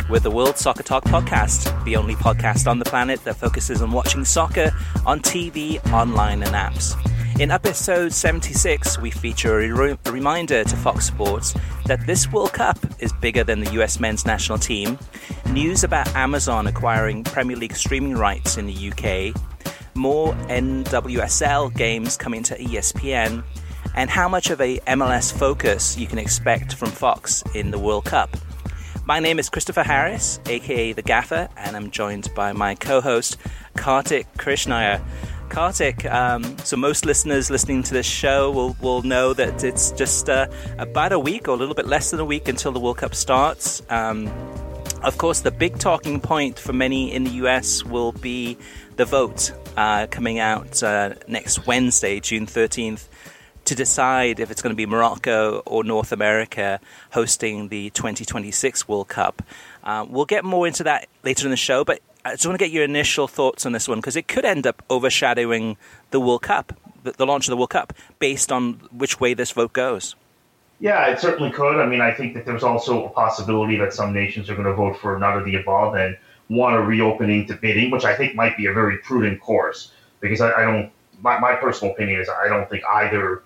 with the World Soccer Talk podcast, the only podcast on the planet that focuses on watching soccer on TV, online and apps. In episode 76, we feature a reminder to Fox Sports that this World Cup is bigger than the US men's national team, news about Amazon acquiring Premier League streaming rights in the UK, more NWSL games coming to ESPN, and how much of a MLS focus you can expect from Fox in the World Cup. My name is Christopher Harris, aka The Gaffer, and I'm joined by my co-host, Kartik Krishnaiyer. Kartik, so most listeners listening to this show will know that it's just about a week or a little bit less than a week until the World Cup starts. Of course, the big talking point for many in the US will be the vote coming out next Wednesday, June 13th, to decide if it's going to be Morocco or North America hosting the 2026 World Cup. We'll get more into that later in the show, but I just want to get your initial thoughts on this one, because it could end up overshadowing the World Cup, the launch of the World Cup, based on which way this vote goes. Yeah, it certainly could. I mean, I think that there's also a possibility that some nations are going to vote for none of the above and want a reopening to bidding, which I think might be a very prudent course, because I don't. My personal opinion is I don't think either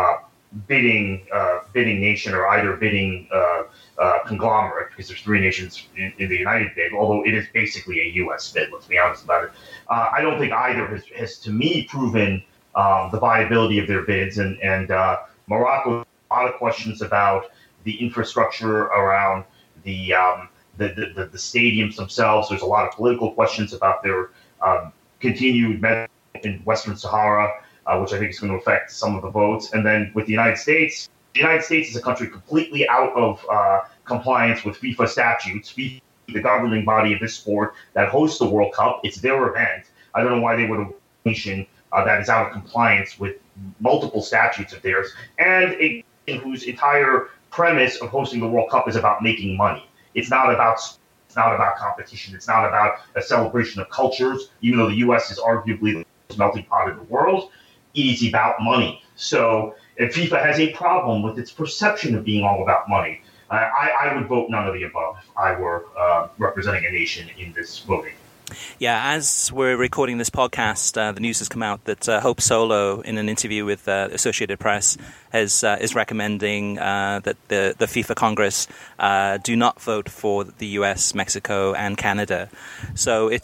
bidding nation or either bidding conglomerate, because there's three nations in the United bid, although it is basically a U.S. bid, let's be honest about it. I don't think either has to me, proven the viability of their bids. And Morocco, a lot of questions about the infrastructure around the stadiums themselves. There's a lot of political questions about their continued in Western Sahara, which I think is going to affect some of the votes. And then with the United States is a country completely out of compliance with FIFA statutes. FIFA, the governing body of this sport that hosts the World Cup, it's their event. I don't know why they would have a nation that is out of compliance with multiple statutes of theirs, and whose entire premise of hosting the World Cup is about making money. It's not about competition. It's not about a celebration of cultures, even though the U.S. is arguably the melting pot of the world. It is about money. So if FIFA has a problem with its perception of being all about money, I would vote none of the above if I were representing a nation in this voting. Yeah, as we're recording this podcast, the news has come out that Hope Solo, in an interview with Associated Press, is recommending that the FIFA Congress do not vote for the US, Mexico, and Canada. So it's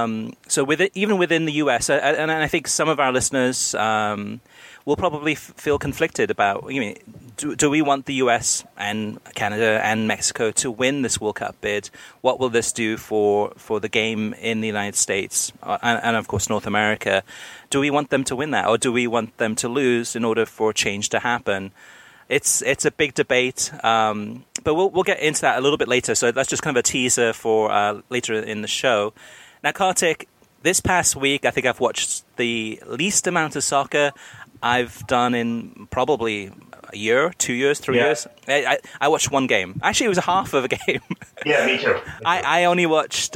so even within the US, and I think some of our listeners will probably feel conflicted about, do we want the US and Canada and Mexico to win this World Cup bid? What will this do for the game in the United States and of course North America? Do we want them to win that, or do we want them to lose in order for change to happen? It's a big debate, but we'll get into that a little bit later. So that's just kind of a teaser for later in the show. Now, Kartik, this past week, I think I've watched the least amount of soccer I've done in probably a year, 2 years, 3 years. I watched one game. Actually, it was a half of a game. Yeah, me too. I only watched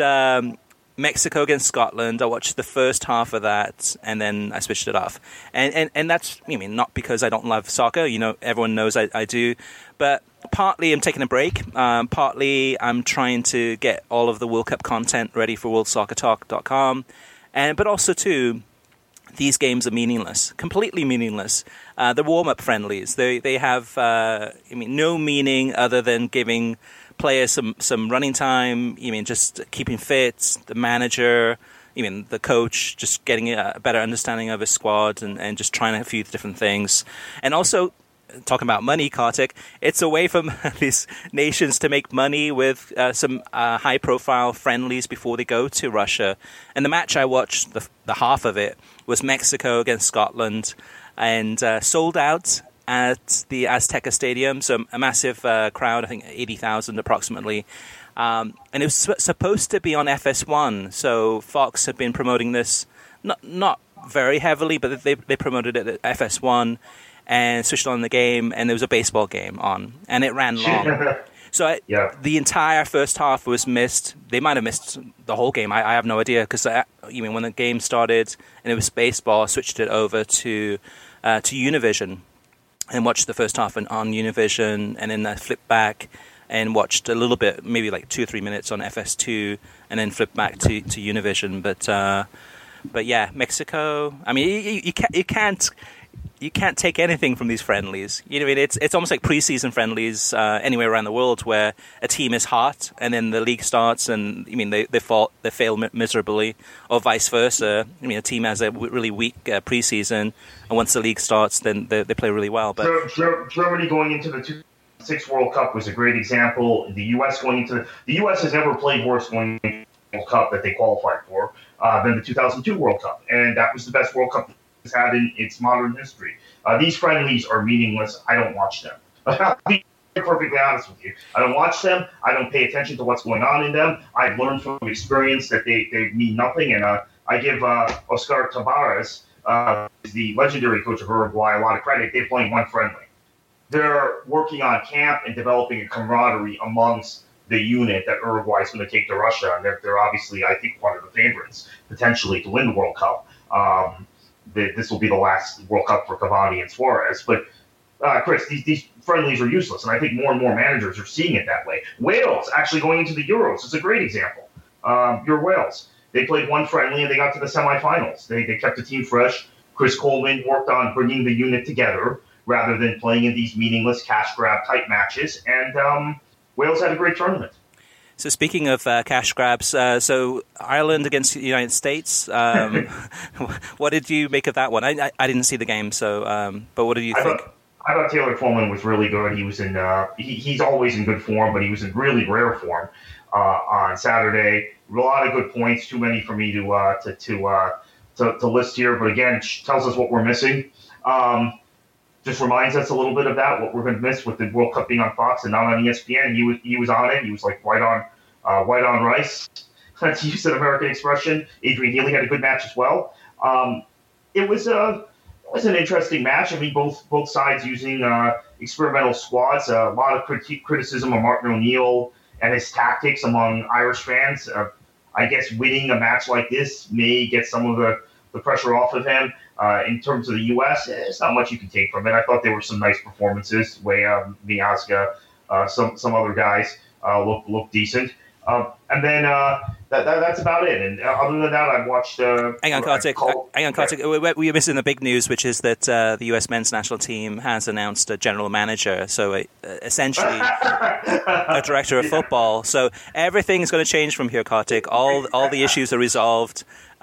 Mexico against Scotland. I watched the first half of that, and then I switched it off. And that's, not because I don't love soccer. Everyone knows I do. But partly I'm taking a break. Partly I'm trying to get all of the World Cup content ready for WorldSoccerTalk.com. But also, too, these games are meaningless, completely meaningless. The warm-up friendlies, they have no meaning other than giving players some running time. Just keeping fit. The manager, the coach, just getting a better understanding of his squad and just trying a few different things. And also, talking about money, Kartik, it's a way for these nations to make money with some high-profile friendlies before they go to Russia. And the match I watched, the half of it, was Mexico against Scotland, and sold out at the Azteca Stadium, so a massive crowd, I think 80,000 approximately. And it was supposed to be on FS1, so Fox had been promoting this, not very heavily, but they promoted it at FS1, and switched on the game, and there was a baseball game on, and it ran long. So the entire first half was missed. They might have missed the whole game. I have no idea, because when the game started and it was baseball, I switched it over to Univision and watched the first half on Univision, and then I flipped back and watched a little bit, maybe like 2 or 3 minutes on FS2, and then flipped back to Univision. But yeah, Mexico. I mean, you can't take anything from these friendlies. You know, it's almost like preseason friendlies anywhere around the world, where a team is hot and then the league starts, and I mean they fail miserably, or vice versa. I mean, a team has a really weak preseason, and once the league starts, then they play really well. But Germany going into the 2006 World Cup was a great example. The U.S. the U.S. has never played worse going into the World Cup that they qualified for than the 2002 World Cup, and that was the best World Cup it's had in its modern history. These friendlies are meaningless. I don't watch them. I'll be perfectly honest with you. I don't watch them. I don't pay attention to what's going on in them. I've learned from experience that they mean nothing, and I give Oscar Tabarez, the legendary coach of Uruguay, a lot of credit. They're playing one friendly. They're working on camp and developing a camaraderie amongst the unit that Uruguay is going to take to Russia, and they're obviously, I think, one of the favorites potentially to win the World Cup. This will be the last World Cup for Cavani and Suarez. But, Chris, these friendlies are useless, and I think more and more managers are seeing it that way. Wales actually going into the Euros is a great example. Your Wales. They played one friendly, and they got to the semifinals. They kept the team fresh. Chris Coleman worked on bringing the unit together rather than playing in these meaningless cash grab type matches, and Wales had a great tournament. So speaking of cash grabs, so Ireland against the United States, what did you make of that one? I didn't see the game, so but what did you think? I thought Taylor Twellman was really good. He was in he's always in good form, but he was in really rare form on Saturday. A lot of good points, too many for me to list here. But again, tells us what we're missing. Just reminds us a little bit of that, what we're going to miss with the World Cup being on Fox and not on ESPN. He was on it. He was like white on rice, to use an American expression. Adrian Healy had a good match as well. It was an interesting match. I mean, both sides using experimental squads. A lot of criticism of Martin O'Neill and his tactics among Irish fans. I guess winning a match like this may get some of the pressure off of him. In terms of the U.S., there's not much you can take from it. I thought there were some nice performances. Miazga, some other guys look decent. And then that's about it. And other than that, I've watched... Hang on, Kartik. We're missing the big news, which is that the U.S. men's national team has announced a general manager, so essentially a director of football. So everything is going to change from here, Kartik. All the issues are resolved.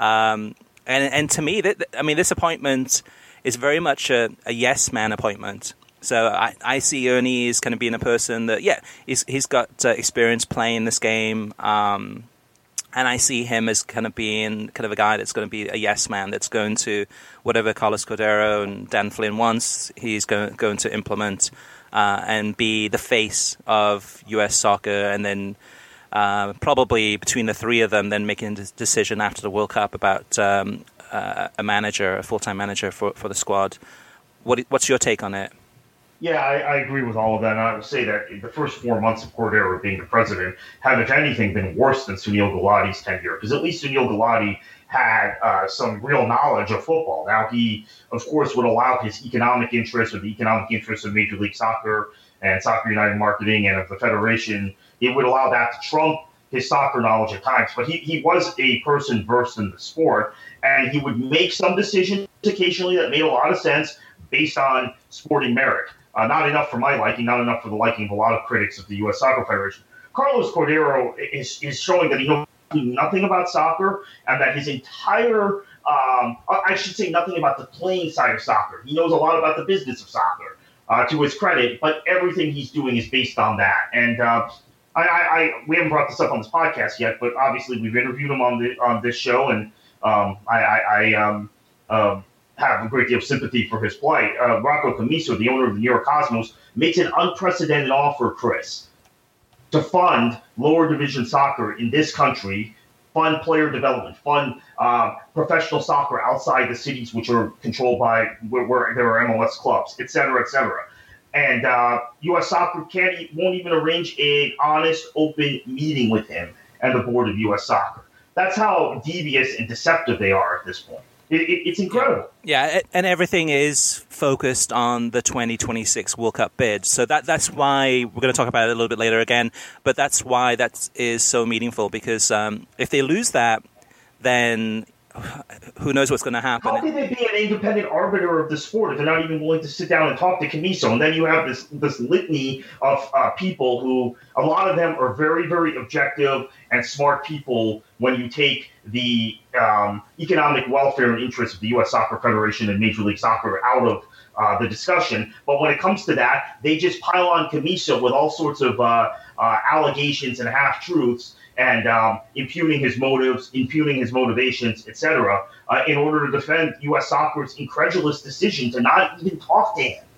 And to me, this appointment is very much a yes man appointment. So I see Ernie as kind of being a person that, he's got experience playing this game, and I see him as kind of being kind of a guy that's going to be a yes man, that's going to, whatever Carlos Cordero and Dan Flynn wants, he's going to implement and be the face of U.S. soccer, and then probably between the three of them, then making a decision after the World Cup about a full-time manager for the squad. What's your take on it? Yeah, I agree with all of that. And I would say that the first 4 months of Cordero being the president have, if anything, been worse than Sunil Gulati's tenure, because at least Sunil Gulati had some real knowledge of football. Now, he, of course, would allow his economic interests, or the economic interests of Major League Soccer and Soccer United Marketing and of the Federation, he would allow that to trump his soccer knowledge at times. But he was a person versed in the sport, and he would make some decisions occasionally that made a lot of sense based on sporting merit. Not enough for my liking, not enough for the liking of a lot of critics of the U.S. Soccer Federation. Carlos Cordero is showing that he knows nothing about soccer, and that his entire, I should say nothing about the playing side of soccer. He knows a lot about the business of soccer, to his credit, but everything he's doing is based on that. And we haven't brought this up on this podcast yet, but obviously we've interviewed him on this show, and I have a great deal of sympathy for his plight. Rocco Camiso, the owner of the New York Cosmos, makes an unprecedented offer, Chris, to fund lower division soccer in this country, fund player development, fund professional soccer outside the cities which are controlled by where there are MLS clubs, et cetera, et cetera. And U.S. Soccer won't even arrange an honest, open meeting with him and the board of U.S. Soccer. That's how devious and deceptive they are at this point. It's incredible. Yeah, and everything is focused on the 2026 World Cup bid. So that's why we're going to talk about it a little bit later again. But that's why that is so meaningful, because if they lose that, then who knows what's going to happen. How can they be an independent arbiter of the sport if they're not even willing to sit down and talk to Camiso? And then you have this litany of people who, a lot of them are very, very objective and smart people when you take the economic welfare and interests of the U.S. Soccer Federation and Major League Soccer out of the discussion. But when it comes to that, they just pile on Camiso with all sorts of allegations and half-truths, and impugning his motives, impugning his motivations, etc., in order to defend U.S. Soccer's incredulous decision to not even talk to him.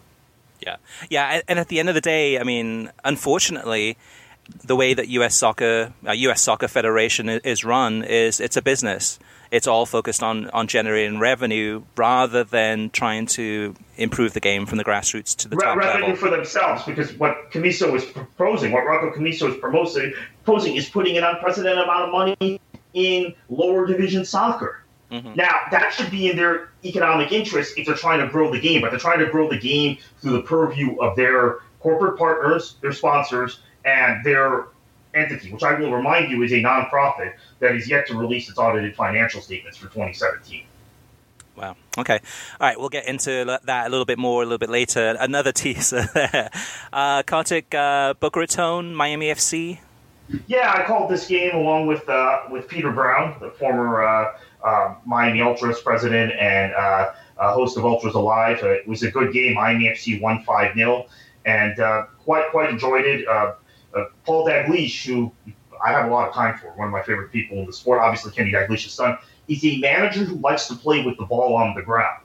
Yeah, and at the end of the day, I mean, unfortunately, the way that U.S. Soccer Federation is run is it's a business. It's all focused on generating revenue rather than trying to improve the game from the grassroots to the top level. Revenue for themselves, because what Camiso is proposing, what Rocco Camiso is proposing is putting an unprecedented amount of money in lower division soccer. Mm-hmm. Now, that should be in their economic interest if they're trying to grow the game, but they're trying to grow the game through the purview of their corporate partners, their sponsors, and their entity, which I will remind you is a nonprofit that is yet to release its audited financial statements for 2017. Wow. Okay. All right. We'll get into that a little bit more a little bit later. Another teaser there. Kartik, Boca Raton, Miami FC. Yeah, I called this game along with Peter Brown, the former Miami Ultras president and host of Ultras Alive. It was a good game. Miami FC won 5-0, and quite enjoyed it. Paul Dalglish, who I have a lot of time for, one of my favorite people in the sport, obviously Kenny Dalglish's son, is a manager who likes to play with the ball on the ground,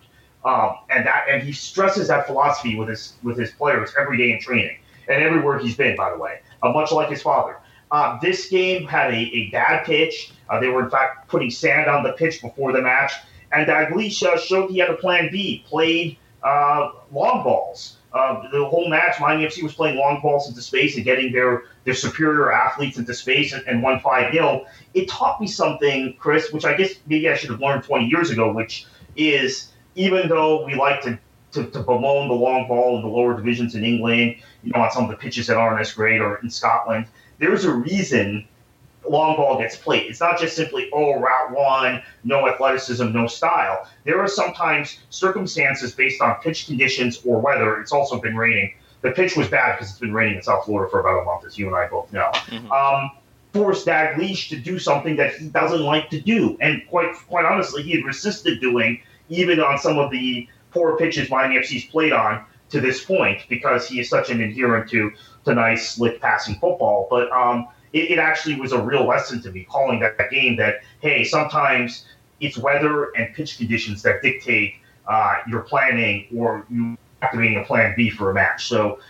and he stresses that philosophy with his players every day in training and everywhere he's been. By the way, much like his father. This game had a bad pitch. They were, in fact, putting sand on the pitch before the match. And Dalglish showed he had a plan B, played long balls. The whole match, Miami FC was playing long balls into space and getting their superior athletes into space and won 5-0. It taught me something, Chris, which I guess maybe I should have learned 20 years ago, which is even though we like to bemoan the long ball in the lower divisions in England, on some of the pitches that aren't as great, or in Scotland, there's a reason long ball gets played. It's not just simply, route one, no athleticism, no style. There are sometimes circumstances based on pitch conditions or weather. It's also been raining. The pitch was bad because it's been raining in South Florida for about a month, as you and I both know. Mm-hmm. Forced Dalglish to do something that he doesn't like to do. And quite honestly, he had resisted doing, even on some of the poor pitches Miami FC's played on to this point, because he is such an adherent to nice, slick passing football. But it actually was a real lesson to me, calling that game, that, hey, sometimes it's weather and pitch conditions that dictate your planning or you activating a plan B for a match. So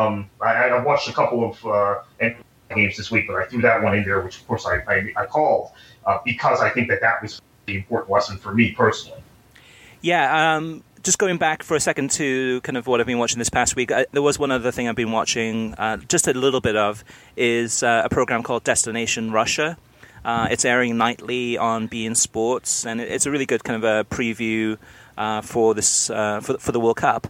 I watched a couple of games this week, but I threw that one in there, which, of course, I called because I think that was the important lesson for me personally. Yeah, just going back for a second to kind of what I've been watching this past week, there was one other thing I've been watching just a little bit of, is a program called Destination Russia. It's airing nightly on beIN Sports, and it's a really good kind of a preview for this for the World Cup.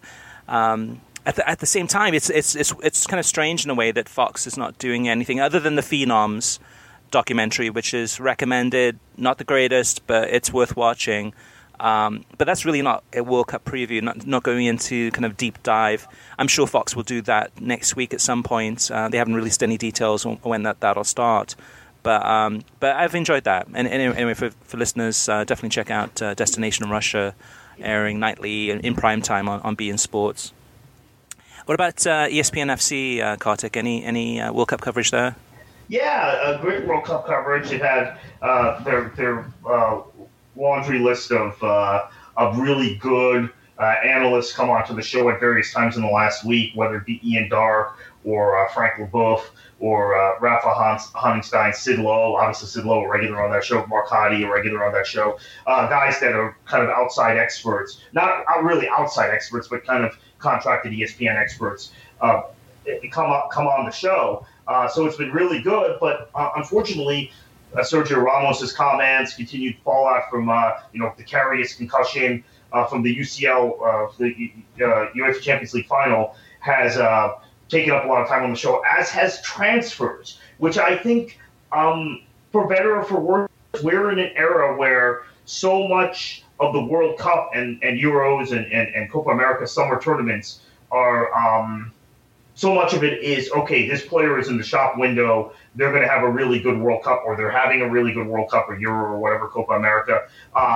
At the same time, it's kind of strange in a way that Fox is not doing anything other than the Phenoms documentary, which is recommended, not the greatest, but it's worth watching. But that's really not a World Cup preview, not going into kind of deep dive. I'm sure Fox will do that next week at some point. They haven't released any details on when that'll start. But I've enjoyed that. And anyway, for listeners, definitely check out Destination Russia, airing nightly in prime time on beIN Sports. What about ESPN FC, Kartik? Any World Cup coverage there? Yeah, a great World Cup coverage. It had their laundry list of really good analysts come onto the show at various times in the last week, whether it be Ian Dark or Frank LeBoeuf or Rafa Honigstein, Sid Lowe, obviously Sid Lowe, a regular on that show, Mark Hadi, a regular on that show, guys that are kind of outside experts, not really outside experts, but kind of contracted ESPN experts, come on the show. So it's been really good, but unfortunately, Sergio Ramos's comments, continued fallout from the Karius concussion from the UCL, the UEFA Champions League final, has taken up a lot of time on the show, as has transfers, which I think, for better or for worse, we're in an era where so much of the World Cup and Euros and Copa America summer tournaments are so much of it is, okay, this player is in the shop window, they're going to have a really good World Cup, or they're having a really good World Cup or Euro or whatever, Copa America.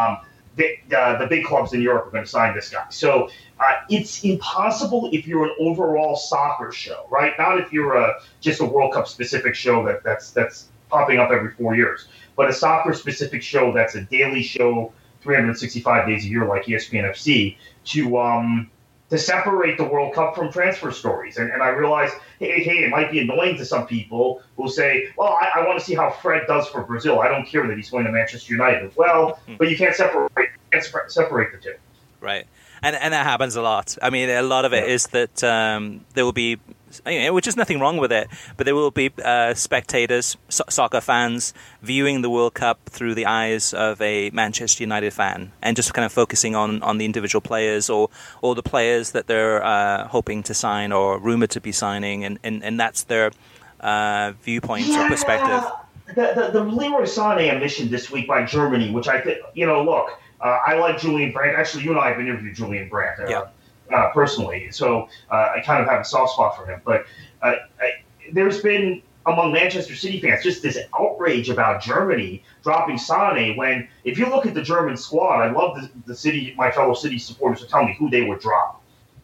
The big clubs in Europe are going to sign this guy. So it's impossible if you're an overall soccer show, right? Not if you're just a World Cup specific show that's popping up every 4 years, but a soccer specific show that's a daily show, 365 days a year, like ESPN FC, to separate the World Cup from transfer stories. And I realize, hey, it might be annoying to some people who say, well, I want to see how Fred does for Brazil. I don't care that he's going to Manchester United. Well, but you can't separate the two. Right. And that happens a lot. I mean, a lot of it is that there will be, which is nothing wrong with it, but there will be spectators, soccer fans, viewing the World Cup through the eyes of a Manchester United fan, and just kind of focusing on the individual players or the players that they're hoping to sign or rumored to be signing, and that's their viewpoint or perspective. The Leroy Sané omission this week by Germany, which I think, look, I like Julian Brandt. Actually, you and I have interviewed Julian Brandt personally, so I kind of have a soft spot for him. But there's been, among Manchester City fans, just this outrage about Germany dropping Sané, when, if you look at the German squad, I love the City, my fellow City supporters to tell me who they would drop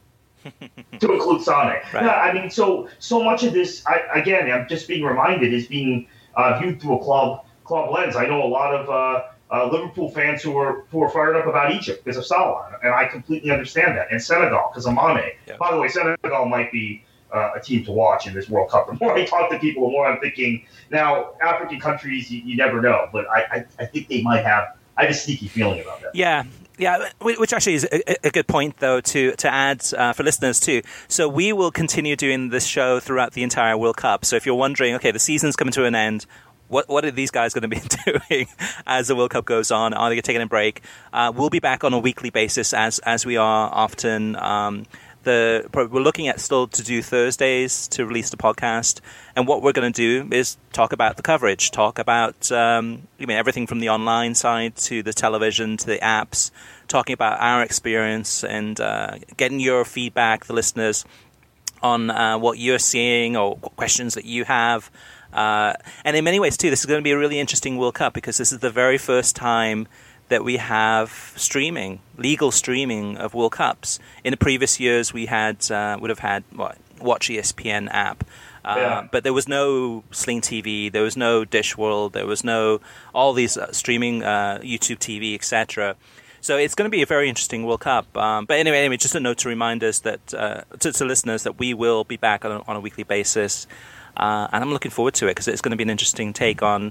to include Sané. Right. Yeah, I mean, so much of this, I'm just being reminded, is being viewed through a club lens. I know a lot of Liverpool fans who are fired up about Egypt because of Salah, and I completely understand that. And Senegal because of Mane. Yeah. By the way, Senegal might be a team to watch in this World Cup. The more I talk to people, the more I'm thinking, now, African countries, you never know, but I think they might have. I have a sneaky feeling about that. Yeah, which actually is a good point, though, to add for listeners, too. So we will continue doing this show throughout the entire World Cup. So if you're wondering, okay, the season's coming to an end, what are these guys going to be doing as the World Cup goes on? Are they taking a break? We'll be back on a weekly basis, as we are often. We're looking at still to do Thursdays to release the podcast, and what we're going to do is talk about the coverage, talk about everything from the online side to the television to the apps, talking about our experience and getting your feedback, the listeners, on what you're seeing or questions that you have. And in many ways, too, this is going to be a really interesting World Cup because this is the very first time that we have legal streaming of World Cups. In the previous years, we would have had Watch ESPN app, but there was no Sling TV, there was no Dish World, there was no all these streaming YouTube TV, etc. So it's going to be a very interesting World Cup. But anyway, just a note to remind us that to listeners that we will be back on a weekly basis. And I'm looking forward to it because it's going to be an interesting take on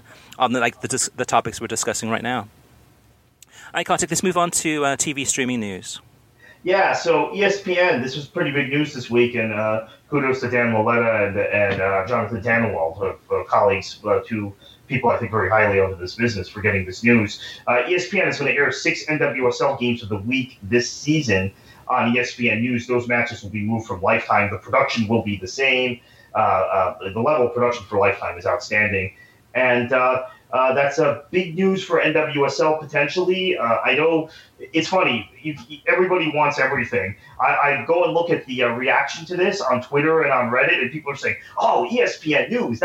the topics we're discussing right now. All right, Kartik, let's move on to TV streaming news. Yeah, so ESPN, this was pretty big news this week, and kudos to Dan Moletta and Jonathan Tannenwald, colleagues, two people I think very highly of this business, for getting this news. ESPN is going to air 6 NWSL games of the week this season on ESPN News. Those matches will be moved from Lifetime. The production will be the same. The level of production for Lifetime is outstanding. And that's a big news for NWSL potentially. I know it's funny. Everybody wants everything. I go and look at the reaction to this on Twitter and on Reddit, and people are saying, "Oh, ESPN News.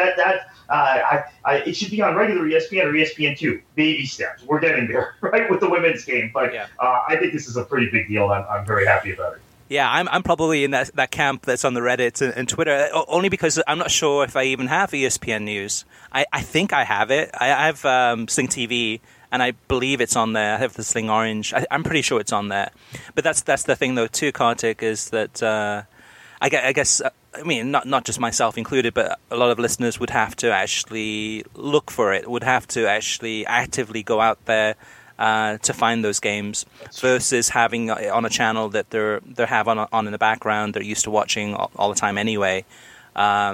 It should be on regular ESPN or ESPN2. Baby steps. We're getting there, right, with the women's game." But yeah. I think this is a pretty big deal, and I'm very happy about it. Yeah, I'm probably in that camp that's on the Reddit and Twitter, only because I'm not sure if I even have ESPN News. I think I have it. I have Sling TV, and I believe it's on there. I have the Sling Orange. I'm pretty sure it's on there. But that's the thing, though, too, Kartik, is that I guess, I mean, not just myself included, but a lot of listeners would have to actually look for it, would have to actually actively go out there to find those games versus having on a channel that they have on in the background they're used to watching all the time anyway.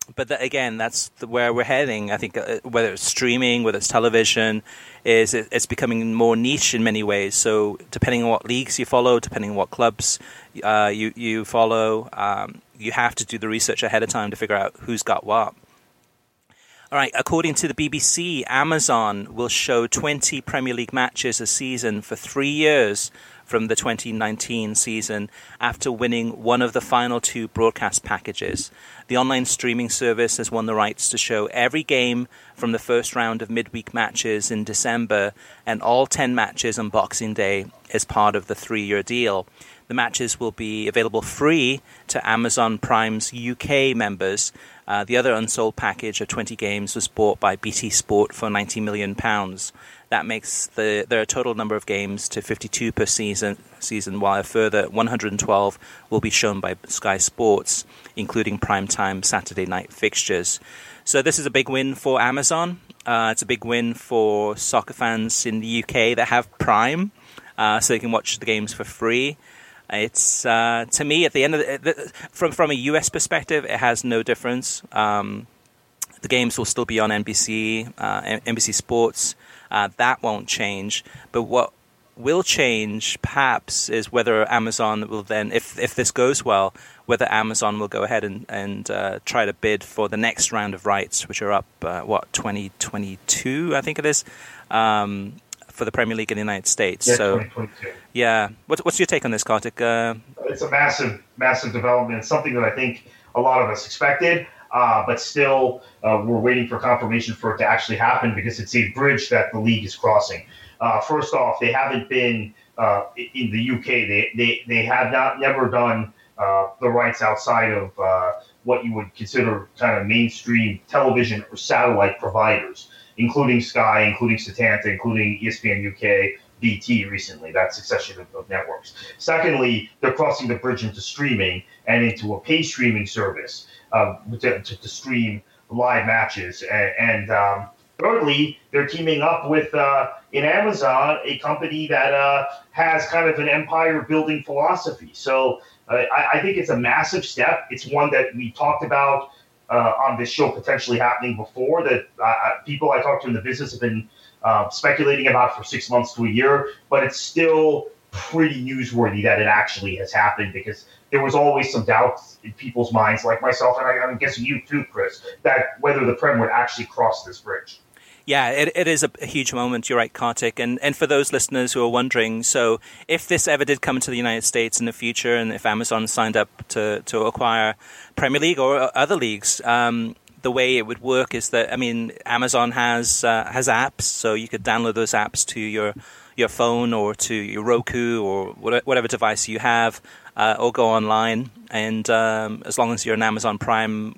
again, that's where we're heading. I think whether it's streaming, whether it's television, it's becoming more niche in many ways. So depending on what leagues you follow, depending on what clubs you follow, you have to do the research ahead of time to figure out who's got what. All right, according to the BBC, Amazon will show 20 Premier League matches a season for 3 years from the 2019 season after winning one of the final 2 broadcast packages. The online streaming service has won the rights to show every game from the first round of midweek matches in December and all 10 matches on Boxing Day as part of the 3-year deal. The matches will be available free to Amazon Prime's UK members. The other unsold package of 20 games was bought by BT Sport for £90 million. That makes their total number of games to 52 per season, while a further 112 will be shown by Sky Sports, including primetime Saturday night fixtures. So this is a big win for Amazon. It's a big win for soccer fans in the UK that have Prime, so they can watch the games for free. It's to me, at the end of from a US perspective, it has no difference. The games will still be on NBC, NBC Sports. That won't change. But what will change, perhaps, is whether Amazon will then, if this goes well, whether Amazon will go ahead and try to bid for the next round of rights, which are up, 2022, I think it is, for the Premier League in the United States. Yeah, so, 2022. Yeah. What's your take on this, Kartik? It's a massive development. It's something that I think a lot of us expected. But still, we're waiting for confirmation for it to actually happen because it's a bridge that the league is crossing. First off, they haven't been in the UK. They have never done the rights outside of what you would consider kind of mainstream television or satellite providers, including Sky, including Setanta, including ESPN UK, BT recently, that succession of networks. Secondly, they're crossing the bridge into streaming and into a pay streaming service. To stream live matches. And thirdly, they're teaming up with, in Amazon, a company that has kind of an empire-building philosophy. So I think it's a massive step. It's one that we talked about on this show potentially happening before, that people I talked to in the business have been speculating about for 6 months to a year, but it's still pretty newsworthy that it actually has happened, because there was always some doubts in people's minds, like myself, and I'm guessing you too, Chris, that whether the Prem would actually cross this bridge. Yeah, it is a huge moment. You're right, Kartik. And for those listeners who are wondering, so if this ever did come to the United States in the future, and if Amazon signed up to acquire Premier League or other leagues, the way it would work is that, I mean, Amazon has apps, so you could download those apps to your phone or to your Roku or whatever device you have, or go online. And as long as you're an Amazon Prime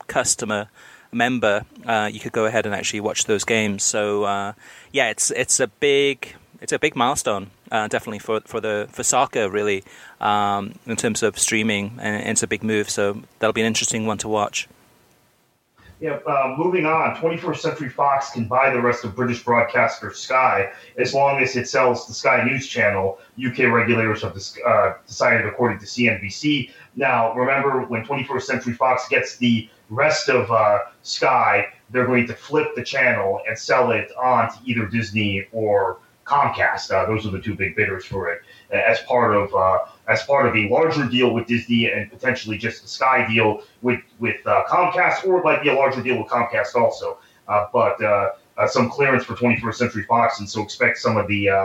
member, you could go ahead and actually watch those games. So it's a big milestone, definitely for soccer, really, in terms of streaming, and it's a big move. So that'll be an interesting one to watch. Yeah, moving on, 21st Century Fox can buy the rest of British broadcaster Sky as long as it sells the Sky News Channel. UK regulators have decided, according to CNBC. Now, remember, when 21st Century Fox gets the rest of Sky, they're going to flip the channel and sell it on to either Disney or Comcast. Those are the two big bidders for it, as part of a larger deal with Disney and potentially just a Sky deal with Comcast, or it might be a larger deal with Comcast also. But some clearance for 21st Century Fox, and so expect some of the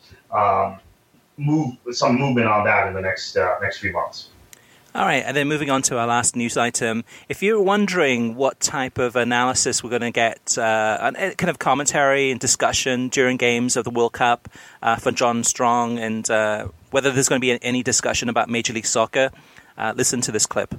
movement on that in the next few months. All right, and then moving on to our last news item. If you're wondering what type of analysis we're going to get, kind of commentary and discussion during games of the World Cup for John Strong, and whether there's going to be any discussion about Major League Soccer, listen to this clip.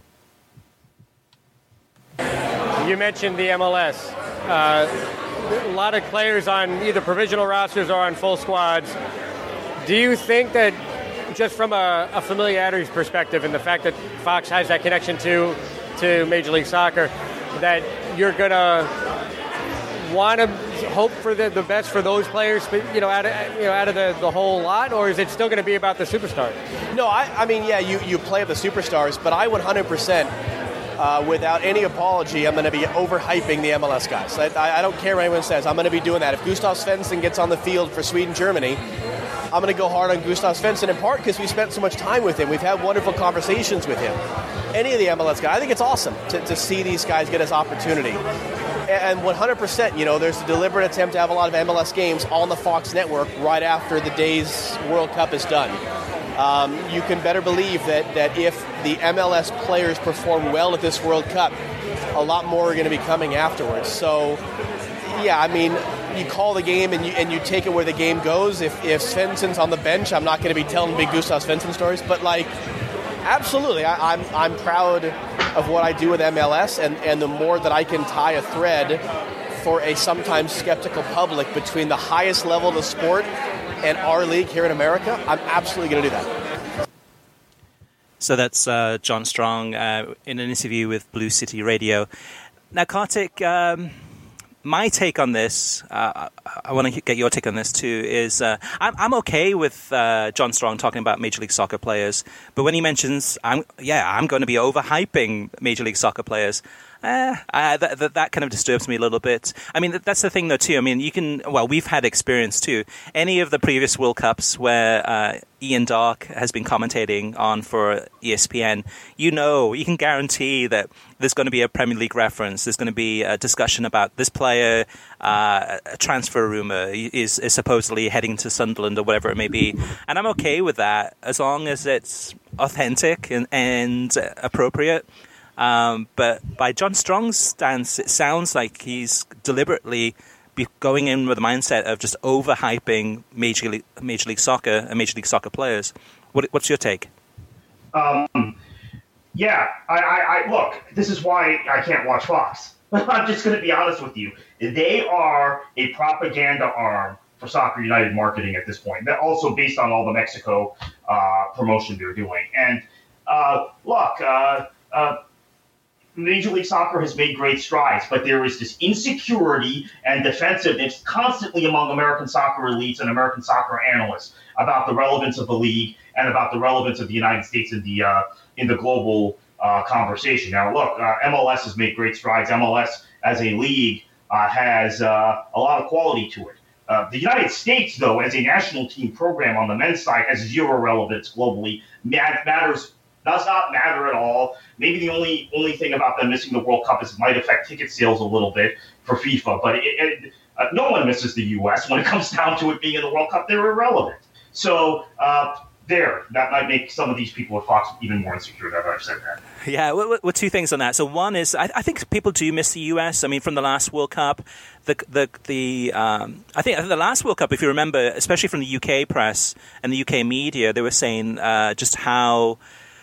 You mentioned the MLS. A lot of players on either provisional rosters or on full squads. Do you think that, just from a familiarity perspective, and the fact that Fox has that connection to Major League Soccer, that you're going to want to hope for the best for those players, out of the whole lot, or is it still going to be about the superstars? No, I mean, yeah, you play the superstars, but I 100% without any apology, I'm going to be overhyping the MLS guys. I don't care what anyone says. I'm going to be doing that. If Gustav Svensson gets on the field for Sweden-Germany, I'm going to go hard on Gustav Svensson, in part because we spent so much time with him. We've had wonderful conversations with him. Any of the MLS guys, I think it's awesome to see these guys get his opportunity. And 100%, there's a deliberate attempt to have a lot of MLS games on the Fox network right after the day's World Cup is done. You can better believe that if the MLS players perform well at this World Cup, a lot more are going to be coming afterwards. So, yeah, I mean, you call the game and you take it where the game goes. If Svensson's on the bench, I'm not going to be telling big Gustav Svensson stories. But, absolutely, I'm proud of what I do with MLS, and the more that I can tie a thread for a sometimes skeptical public between the highest level of the sport and our league here in America, I'm absolutely going to do that. So that's John Strong in an interview with Blue City Radio. Now, Kartik, my take on this, I want to get your take on this too, is I'm okay with John Strong talking about Major League Soccer players, but when he mentions, I'm going to be overhyping Major League Soccer players, that kind of disturbs me a little bit. I mean, that's the thing though too. I mean, we've had experience too. Any of the previous World Cups where Ian Darke has been commentating on for ESPN, you can guarantee that there's going to be a Premier League reference. There's going to be a discussion about this player, a transfer rumor is supposedly heading to Sunderland or whatever it may be. And I'm okay with that as long as it's authentic and appropriate. But by John Strong's stance, it sounds like he's deliberately going in with the mindset of just overhyping Major League Soccer and Major League Soccer players. What's your take? Yeah, I look, this is why I can't watch Fox. I'm just going to be honest with you. They are a propaganda arm for Soccer United marketing at this point. That also based on all the Mexico promotion they're doing. And Major League Soccer has made great strides, but there is this insecurity and defensiveness constantly among American soccer elites and American soccer analysts about the relevance of the league and about the relevance of the United States in the global conversation. Now, look, MLS has made great strides. MLS as a league has a lot of quality to it. The United States, though, as a national team program on the men's side, has zero relevance globally. Does not matter at all. Maybe the only thing about them missing the World Cup is it might affect ticket sales a little bit for FIFA, but no one misses the U.S. When it comes down to it being in the World Cup. They're irrelevant. So that might make some of these people at Fox even more insecure that I've said that. Yeah, well, two things on that. So one is, I think people do miss the U.S. I mean, from the last World Cup, I think the last World Cup, if you remember, especially from the UK press and the UK media, they were saying just how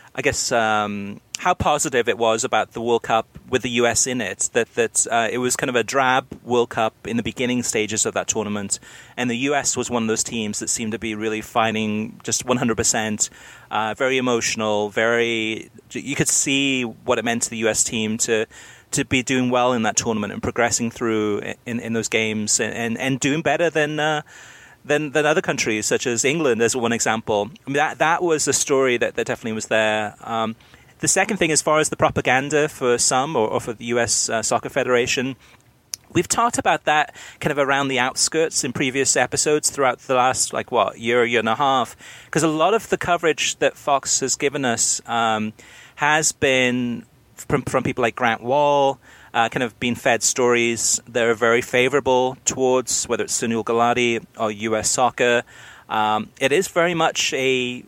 positive it was about the World Cup with the US in it, that it was kind of a drab World Cup in the beginning stages of that tournament, and the US was one of those teams that seemed to be really fighting just 100%, very emotional, you could see what it meant to the US team to be doing well in that tournament and progressing through in those games and doing better than other countries, such as England, as one example. I mean, that was a story that definitely was there. The second thing, as far as the propaganda for some or for the U.S. Soccer Federation, we've talked about that kind of around the outskirts in previous episodes throughout the last, year and a half, because a lot of the coverage that Fox has given us has been from people like Grant Wall, kind of being fed stories that are very favorable towards whether it's Sunil Gulati or U.S. Soccer. It is very much a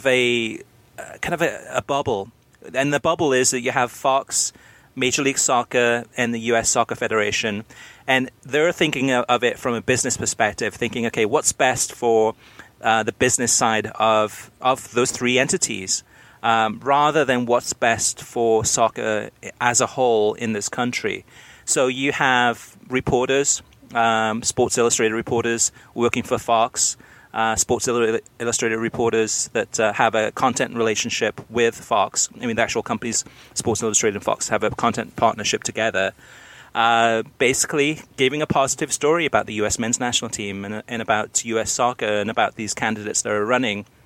bubble, and the bubble is that you have Fox, Major League Soccer, and the U.S. Soccer Federation, and they're thinking of it from a business perspective, thinking, okay, what's best for the business side of those three entities. Rather than what's best for soccer as a whole in this country. So you have reporters, Sports Illustrated reporters working for Fox, Sports Illustrated reporters that have a content relationship with Fox. I mean, the actual companies, Sports Illustrated and Fox, have a content partnership together, basically giving a positive story about the U.S. men's national team and about U.S. soccer and about these candidates that are running.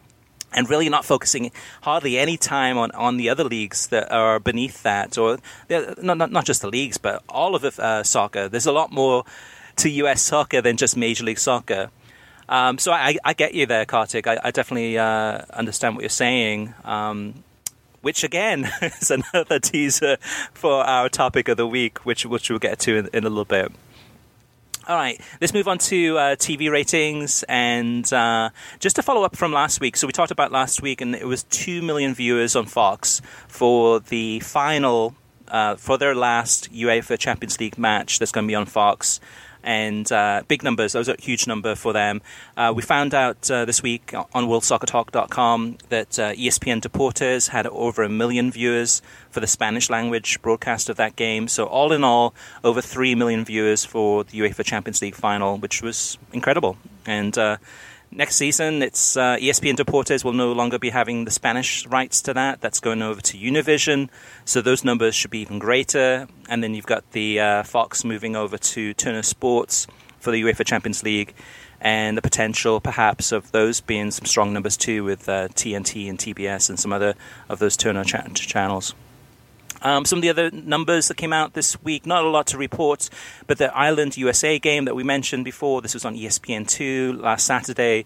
and really not focusing hardly any time on the other leagues that are beneath that, or not just the leagues, but all of soccer. There's a lot more to U.S. soccer than just Major League Soccer. So I get you there, Kartik. I definitely understand what you're saying, which, again, is another teaser for our topic of the week, which we'll get to in a little bit. All right, let's move on to TV ratings, and just to follow up from last week. So we talked about last week, and it was 2 million viewers on Fox for the final, for their last UEFA Champions League match that's going to be on Fox. And big numbers. That was a huge number for them. We found out this week on WorldSoccerTalk.com that ESPN Deportes had over 1 million viewers for the Spanish language broadcast of that game. So all in all, over 3 million viewers for the UEFA Champions League final, which was incredible. And next season, it's ESPN Deportes will no longer be having the Spanish rights to that. That's going over to Univision. So those numbers should be even greater. And then you've got the Fox moving over to Turner Sports for the UEFA Champions League, and the potential, perhaps, of those being some strong numbers too, with TNT and TBS and some other of those Turner channels. Some of the other numbers that came out this week, not a lot to report, but the Ireland-USA game that we mentioned before, this was on ESPN2 last Saturday,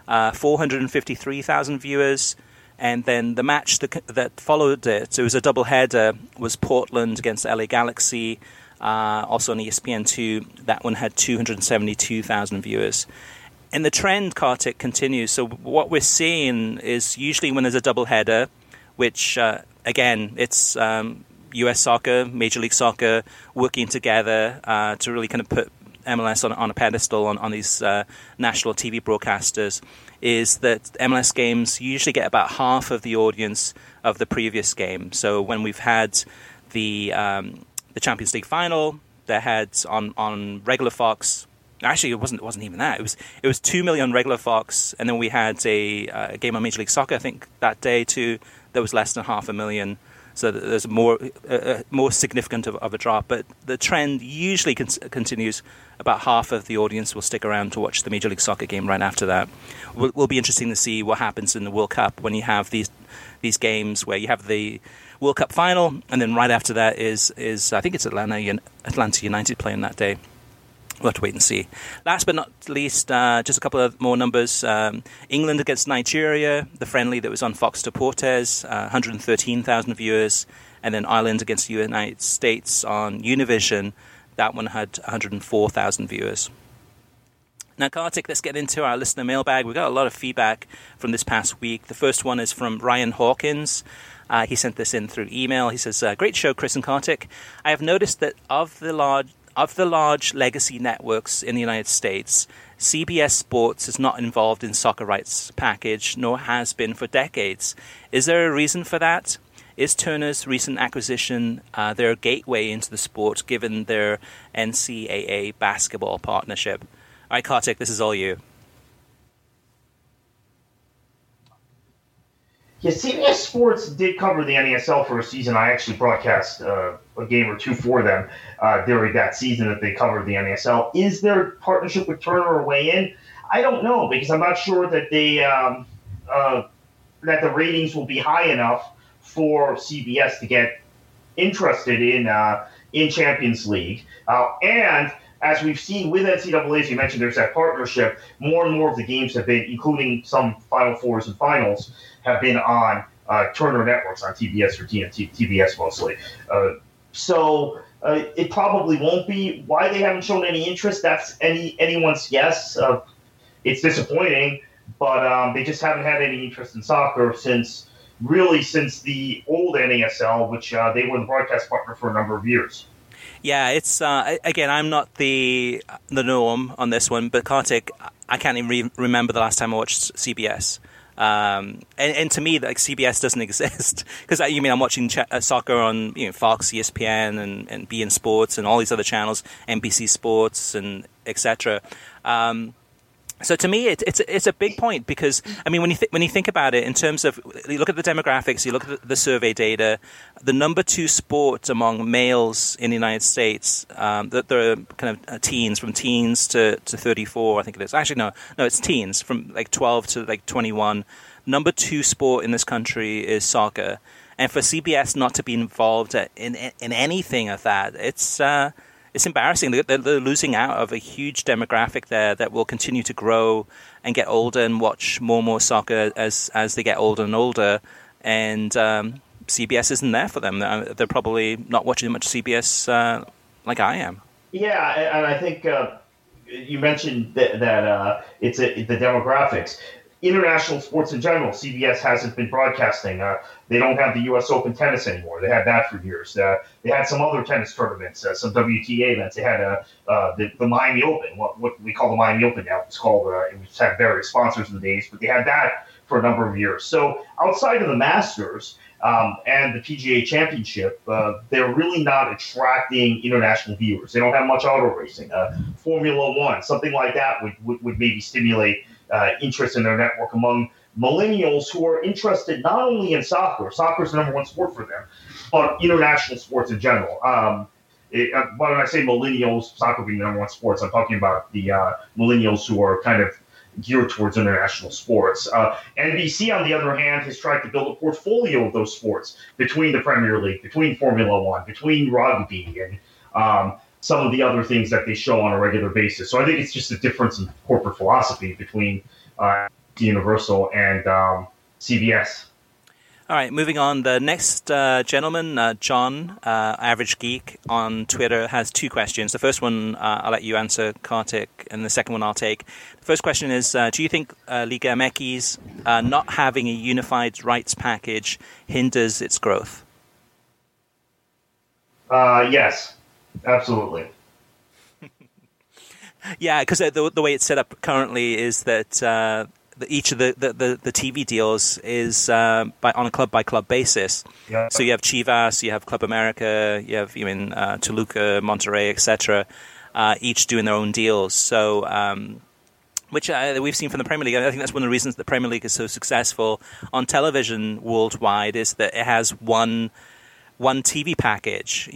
453,000 viewers. And then the match that followed it was a doubleheader, was Portland against LA Galaxy, also on ESPN2. That one had 272,000 viewers. And the trend, Kartik, continues. So what we're seeing is usually when there's a doubleheader, which, again, it's U.S. soccer, Major League Soccer, working together to really kind of put MLS on a pedestal on these national TV broadcasters, is that MLS games usually get about half of the audience of the previous game. So when we've had the Champions League final, they had on regular Fox. Actually, it wasn't even that. It was 2 million on regular Fox, and then we had a game on Major League Soccer, I think, that day too. That was less than 500,000. So there's more significant of a drop. But the trend usually continues. About half of the audience will stick around to watch the Major League Soccer game right after that. Will be interesting to see what happens in the World Cup when you have these games where you have the World Cup final, and then right after that is I think it's Atlanta United playing that day. We'll have to wait and see. Last but not least, just a couple of more numbers. England against Nigeria, the friendly that was on Fox Deportes, 113,000 viewers. And then Ireland against the United States on Univision, that one had 104,000 viewers. Now, Kartik, let's get into our listener mailbag. We got a lot of feedback from this past week. The first one is from Ryan Hawkins. He sent this in through email. He says, great show, Chris and Kartik. I have noticed that of the large legacy networks in the United States, CBS Sports is not involved in soccer rights package, nor has been for decades. Is there a reason for that? Is Turner's recent acquisition their gateway into the sport, given their NCAA basketball partnership? All right, Kartik, this is all you. Yeah, CBS Sports did cover the NASL for a season. I actually broadcast a game or two for them during that season that they covered the NASL. Is their partnership with Turner a way in? I don't know, because I'm not sure that they that the ratings will be high enough for CBS to get interested in Champions League. And as we've seen with NCAA, as you mentioned, there's that partnership. More and more of the games have been, including some Final Fours and Finals, have been on Turner networks, on TBS or TBS mostly. So it probably won't be. Why they haven't shown any interest, that's anyone's guess. It's disappointing, but they just haven't had any interest in soccer since the old NASL, which they were the broadcast partner for a number of years. Yeah, it's again, I'm not the norm on this one, but Kartik, I can't even remember the last time I watched CBS. And to me, like, CBS doesn't exist, because I'm watching soccer on Fox, ESPN, and beIN Sports, and all these other channels, NBC Sports, and etc. So to me, it's a big point because, I mean, when you think about it in terms of, you look at the demographics, you look at the survey data, the number 2 sport among males in the United States, that are kind of teens, from teens to 34, I think it is. Actually, no, it's teens, from like 12 to like 21. Number 2 sport in this country is soccer. And for CBS not to be involved in anything of that, it's embarrassing. They're losing out of a huge demographic there that will continue to grow and get older and watch more and more soccer as they get older and older. And CBS isn't there for them. They're probably not watching much CBS like I am. Yeah, and I think you mentioned that it's the demographics. International sports in general, CBS hasn't been broadcasting. They don't have the U.S. Open tennis anymore. They had that for years. They had some other tennis tournaments, some WTA events. They had the Miami Open, what we call the Miami Open now. It's called, it had various sponsors in the days, but they had that for a number of years. So outside of the Masters and the PGA Championship, they're really not attracting international viewers. They don't have much auto racing. Formula One, something like that would maybe stimulate interest in their network among millennials who are interested not only in soccer. Soccer is the number 1 sport for them, but international sports in general. When I say millennials, soccer being the number 1 sports, I'm talking about the millennials who are kind of geared towards international sports. NBC, on the other hand, has tried to build a portfolio of those sports between the Premier League, between Formula One, between rugby, and some of the other things that they show on a regular basis. So I think it's just a difference in corporate philosophy between Universal and CBS. All right, moving on. The next gentleman, John, Average Geek on Twitter, has 2 questions. The first one I'll let you answer, Kartik, and the second one I'll take. The first question is, do you think Liga MX not having a unified rights package hinders its growth? Yes. Absolutely. Yeah, because the way it's set up currently is that each of the TV deals is on a club-by-club basis. Yeah. So you have Chivas, you have Club America, you have Toluca, Monterrey, etc., each doing their own deals. So, which we've seen from the Premier League. I think that's one of the reasons the Premier League is so successful on television worldwide, is that it has one TV package.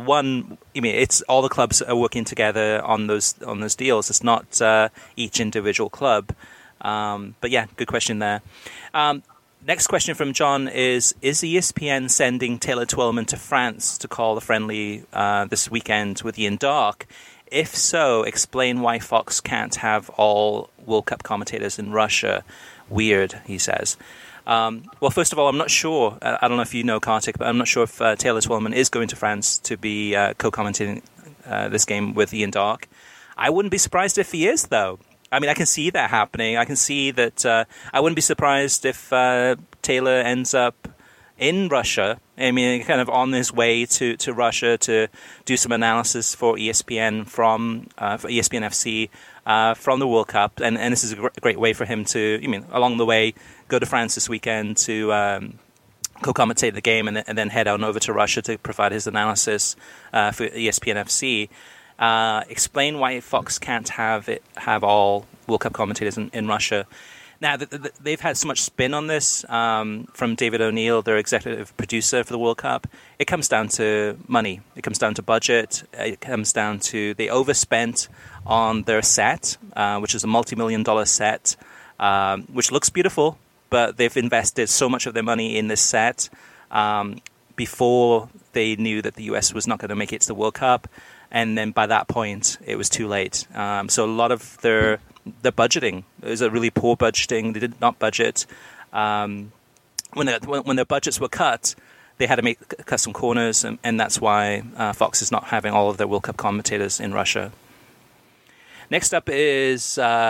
It's all the clubs are working together on those deals. It's not each individual club. But yeah, good question there. Next question from John is ESPN sending Taylor Twellman to France to call the friendly this weekend with Ian Darke? If so, explain why Fox can't have all World Cup commentators in Russia. Weird, he says. Well, first of all, I'm not sure. I don't know if you know, Kartik, but I'm not sure if Taylor Twellman is going to France to be co-commentating this game with Ian Darke. I wouldn't be surprised if he is, though. I mean, I can see that happening. I can see that. I wouldn't be surprised if Taylor ends up in Russia. I mean, kind of on his way to Russia to do some analysis for ESPN for ESPN FC from the World Cup, and this is a great way for him to, along the way, go to France this weekend to co-commentate the game, and then head on over to Russia to provide his analysis for ESPN FC. Explain why Fox can't have all World Cup commentators in Russia. Now, they've had so much spin on this from David O'Neill, their executive producer for the World Cup. It comes down to money. It comes down to budget. It comes down to they overspent on their set, which is a multi-million-dollar set, which looks beautiful, but they've invested so much of their money in this set before they knew that the US was not going to make it to the World Cup. And then by that point, it was too late. So a lot of their budgeting is a really poor budgeting. They did not budget. When their budgets were cut, they had to cut some corners, and that's why Fox is not having all of their World Cup commentators in Russia. Next up is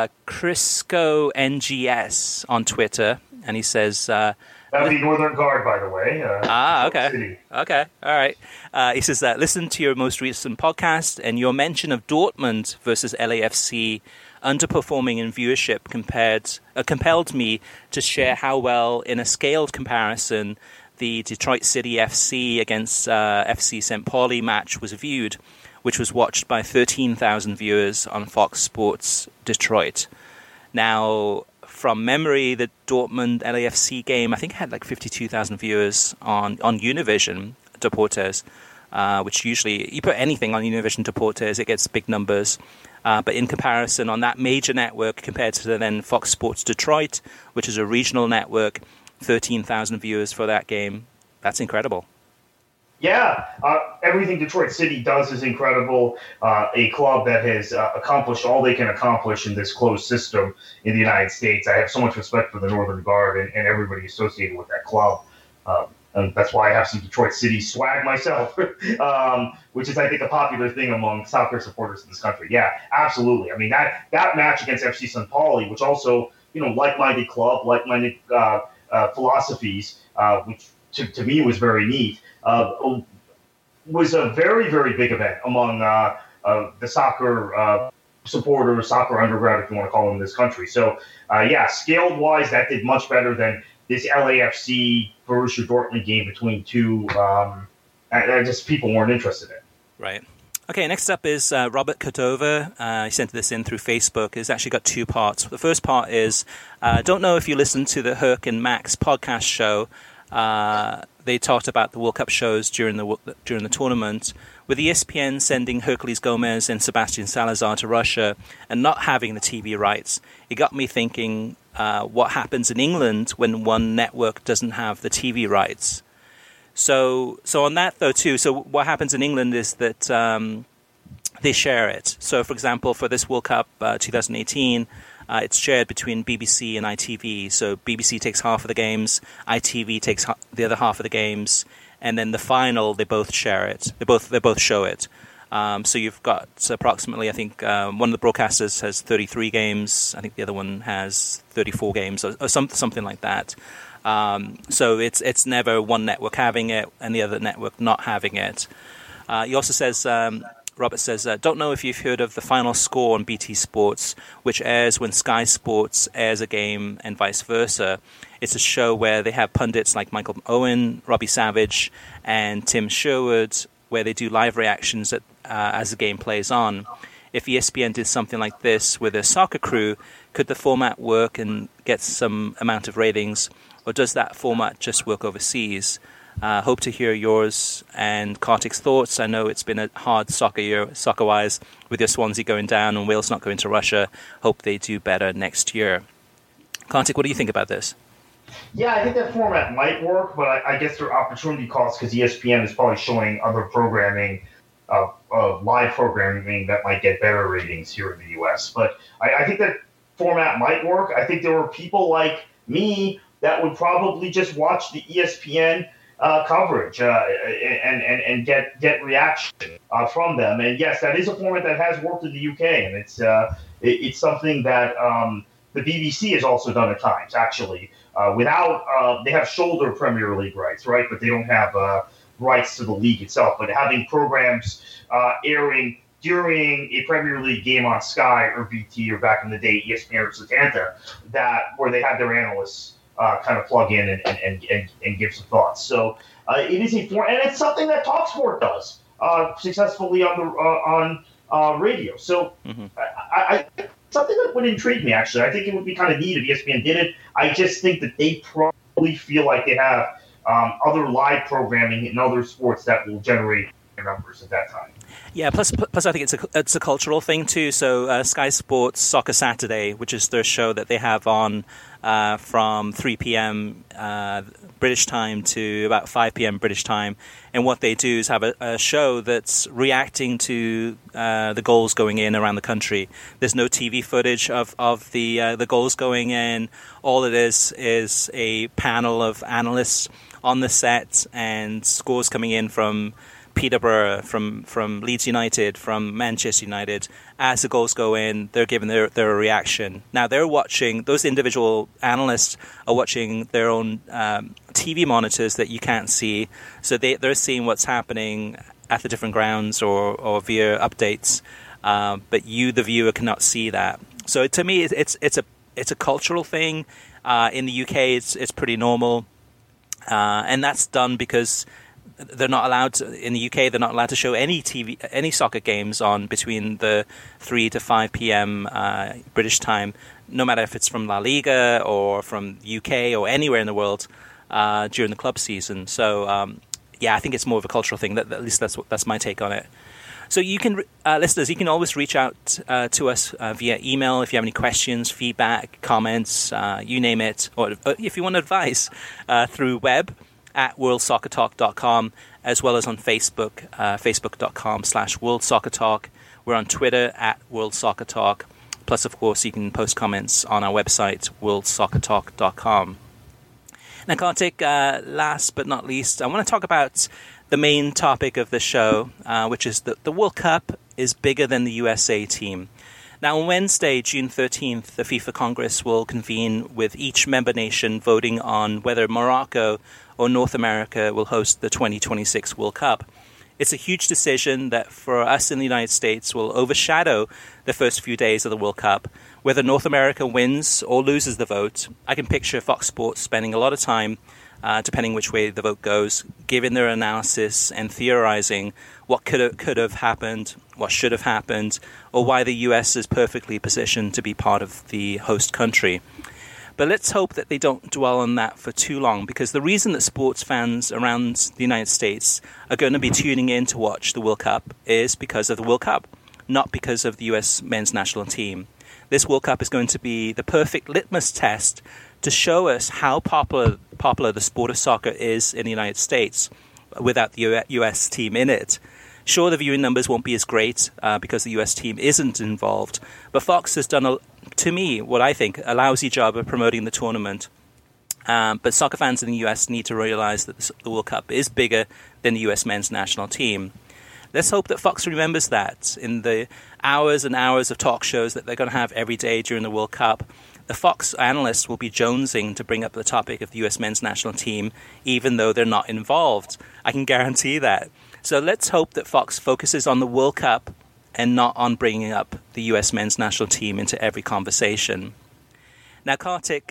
Crisco NGS on Twitter, and he says... That'd be Northern Guard, by the way. Okay. City. Okay. All right. He says that, listen to your most recent podcast, and your mention of Dortmund versus LAFC underperforming in viewership compelled me to share how well, in a scaled comparison, the Detroit City FC against FC St. Pauli match was viewed, which was watched by 13,000 viewers on Fox Sports Detroit. Now, from memory, the Dortmund LAFC game, I think, had like 52,000 viewers on Univision Deportes, which usually, you put anything on Univision Deportes, it gets big numbers. But in comparison, on that major network compared to then Fox Sports Detroit, which is a regional network, 13,000 viewers for that game. That's incredible. Yeah, everything Detroit City does is incredible. A club that has accomplished all they can accomplish in this closed system in the United States. I have so much respect for the Northern Guard and everybody associated with that club. And that's why I have some Detroit City swag myself, which is, I think, a popular thing among soccer supporters in this country. Yeah, absolutely. I mean, that match against FC St. Pauli, which also, like-minded club, like-minded philosophies, which to me was very neat, was a very, very big event among the soccer supporters, soccer underground, if you want to call them, in this country. So, scaled-wise, that did much better than this LAFC Borussia Dortmund game between two. Just people weren't interested in. Right. Okay, next up is Robert Cordova. He sent this in through Facebook. It's actually got two parts. The first part is, don't know if you listened to the Herc and Max podcast show. They talked about the World Cup shows during the tournament. With ESPN sending Herculez Gomez and Sebastian Salazar to Russia and not having the TV rights, it got me thinking what happens in England when one network doesn't have the TV rights. So on that, though, too, so what happens in England is that they share it. So, for example, for this World Cup 2018, it's shared between BBC and ITV. So BBC takes half of the games, ITV takes the other half of the games, and then the final, they both share it. They both show it. So you've got approximately, I think, one of the broadcasters has 33 games. I think the other one has 34 games, or something like that. So it's never one network having it and the other network not having it. He also says, Robert says, don't know if you've heard of the Final Score on BT Sports, which airs when Sky Sports airs a game and vice versa. It's a show where they have pundits like Michael Owen, Robbie Savage, and Tim Sherwood, where they do live reactions as the game plays on. If ESPN did something like this with a soccer crew, could the format work and get some amount of ratings, or does that format just work overseas? Hope to hear yours and Kartik's thoughts. I know it's been a hard soccer year, soccer-wise, with your Swansea going down and Wales not going to Russia. Hope they do better next year. Kartik, what do you think about this? Yeah, I think that format might work, but I guess there are opportunity costs because ESPN is probably showing other programming, live programming that might get better ratings here in the U.S. But I think that format might work. I think there were people like me that would probably just watch the ESPN coverage and get reaction from them. And yes, that is a format that has worked in the UK, and it's something that the BBC has also done at times, actually. Without they have shoulder Premier League rights, right? But they don't have rights to the league itself. But having programs airing during a Premier League game on Sky or BT or back in the day ESPN or Setanta, where they have their analysts kind of plug in and give some thoughts. So it is and it's something that TalkSport does successfully on radio. So I something that would intrigue me, actually. I think it would be kind of neat if ESPN did it. I just think that they probably feel like they have other live programming in other sports that will generate numbers at that time. Yeah, plus I think it's a cultural thing too. So Sky Sports Soccer Saturday, which is their show that they have on from 3 p.m. British time to about 5 p.m. British time, and what they do is have a show that's reacting to the goals going in around the country. There's no TV footage of the goals going in. All it is a panel of analysts on the set and scores coming in from Peterborough, from Leeds United, from Manchester United. As the goals go in, they're giving their reaction. Now, those individual analysts are watching their own TV monitors that you can't see, so they're seeing what's happening at the different grounds or via updates, but you, the viewer, cannot see that. So to me, it's a cultural thing. In the UK, it's pretty normal, and that's done because they're not allowed to, in the UK, they're not allowed to show any soccer games on between the 3 to 5 p.m. British time. no matter if it's from La Liga or from UK or anywhere in the world during the club season. So, I think it's more of a cultural thing. At least that's my take on it. So you can, listeners, you can always reach out to us via email if you have any questions, feedback, comments, you name it, or if you want advice through web at worldsoccertalk.com, as well as on Facebook, facebook.com/worldsoccertalk. We're on Twitter at worldsoccertalk. Plus, of course, you can post comments on our website, worldsoccertalk.com. Now, Kartik, last but not least, I want to talk about the main topic of the show, which is that the World Cup is bigger than the USA team. Now, on Wednesday, June 13th, the FIFA Congress will convene with each member nation voting on whether Morocco or North America will host the 2026 World Cup. It's a huge decision that for us in the United States will overshadow the first few days of the World Cup. Whether North America wins or loses the vote, I can picture Fox Sports spending a lot of time, depending which way the vote goes, giving their analysis and theorizing what could have happened, what should have happened, or why the US is perfectly positioned to be part of the host country. But let's hope that they don't dwell on that for too long, because the reason that sports fans around the United States are going to be tuning in to watch the World Cup is because of the World Cup, not because of the US men's national team. This World Cup is going to be the perfect litmus test to show us how popular the sport of soccer is in the United States without the US team in it. Sure, the viewing numbers won't be as great because the US team isn't involved, but Fox has done, to me, what I think, a lousy job of promoting the tournament. But soccer fans in the US need to realize that the World Cup is bigger than the US men's national team. Let's hope that Fox remembers that in the hours and hours of talk shows that they're going to have every day during the World Cup. The Fox analysts will be jonesing to bring up the topic of the US men's national team, even though they're not involved. I can guarantee that. So let's hope that Fox focuses on the World Cup and not on bringing up the US men's national team into every conversation. Now, Kartik,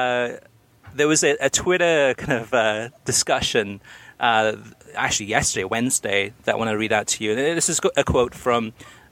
there was a Twitter kind of discussion actually yesterday, Wednesday, that I want to read out to you. This is a quote from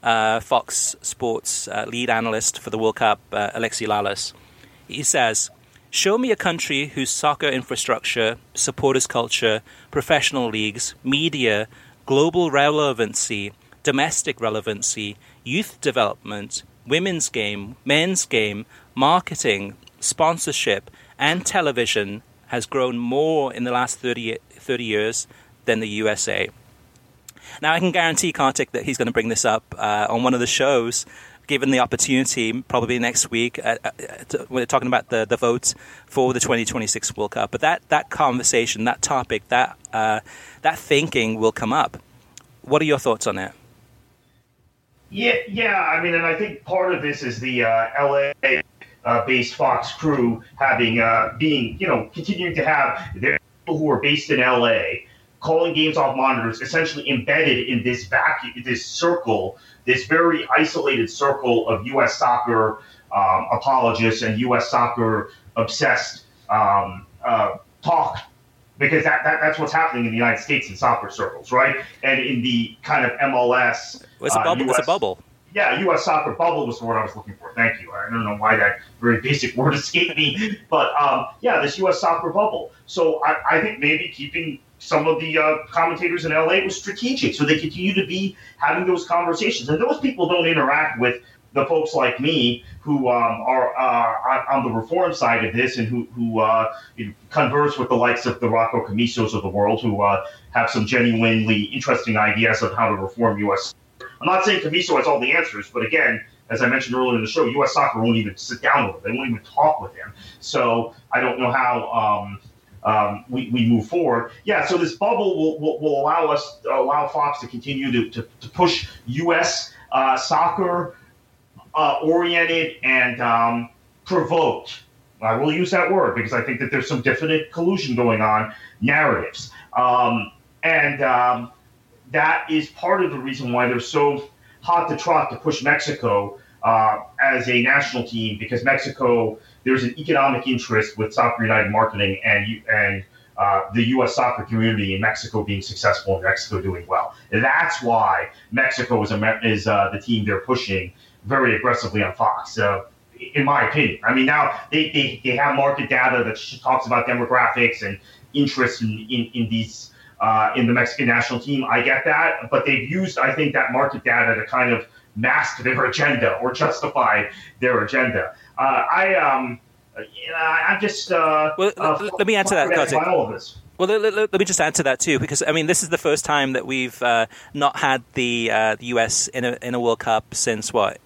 Fox Sports lead analyst for the World Cup, Alexi Lalas. He says, "Show me a country whose soccer infrastructure, supporters culture, professional leagues, media, global relevancy, domestic relevancy, youth development, women's game, men's game, marketing, sponsorship, and television has grown more in the last 30 years than the USA." Now, I can guarantee, Kartik, that he's going to bring this up on one of the shows, given the opportunity, probably next week. We're talking about the vote for the 2026 World Cup. But that conversation, that topic, that thinking will come up. What are your thoughts on it? Yeah. I mean, and I think part of this is the LA-based Fox crew continuing to have their people who are based in LA calling games off monitors, essentially embedded in this vacuum, this circle, this very isolated circle of U.S. soccer apologists and U.S. soccer obsessed talk, because that's what's happening in the United States in soccer circles, right? And in the kind of MLS, it's a bubble. Yeah, U.S. soccer bubble was the word I was looking for. Thank you. I don't know why that very basic word escaped me, but this U.S. soccer bubble. So I think maybe keeping some of the commentators in LA was strategic, so they continue to be having those conversations. And those people don't interact with the folks like me who are on the reform side of this and who converse with the likes of the Rocco Camisos of the world, who have some genuinely interesting ideas of how to reform U.S. I'm not saying Camiso has all the answers, but again, as I mentioned earlier in the show, U.S. Soccer won't even sit down with him. They won't even talk with him. So I don't know how we move forward. Yeah, so this bubble will allow Fox to continue to push U.S. Soccer oriented and provoked. I will use that word because I think that there's some definite collusion going on, narratives. That is part of the reason why they're so hot to trot to push Mexico as a national team, because Mexico, there's an economic interest with Soccer United marketing and the U.S. soccer community in Mexico being successful and Mexico doing well. And that's why Mexico is the team they're pushing very aggressively on Fox. in my opinion. I mean, now they have market data that talks about demographics and interest in these in the Mexican national team. I get that, but they've used, I think, that market data to kind of mask their agenda or justify their agenda. I'm just let me add to that, Kartik. All of this. Well, let me just add to that too, because I mean, this is the first time that we've not had the U.S. in a World Cup since what,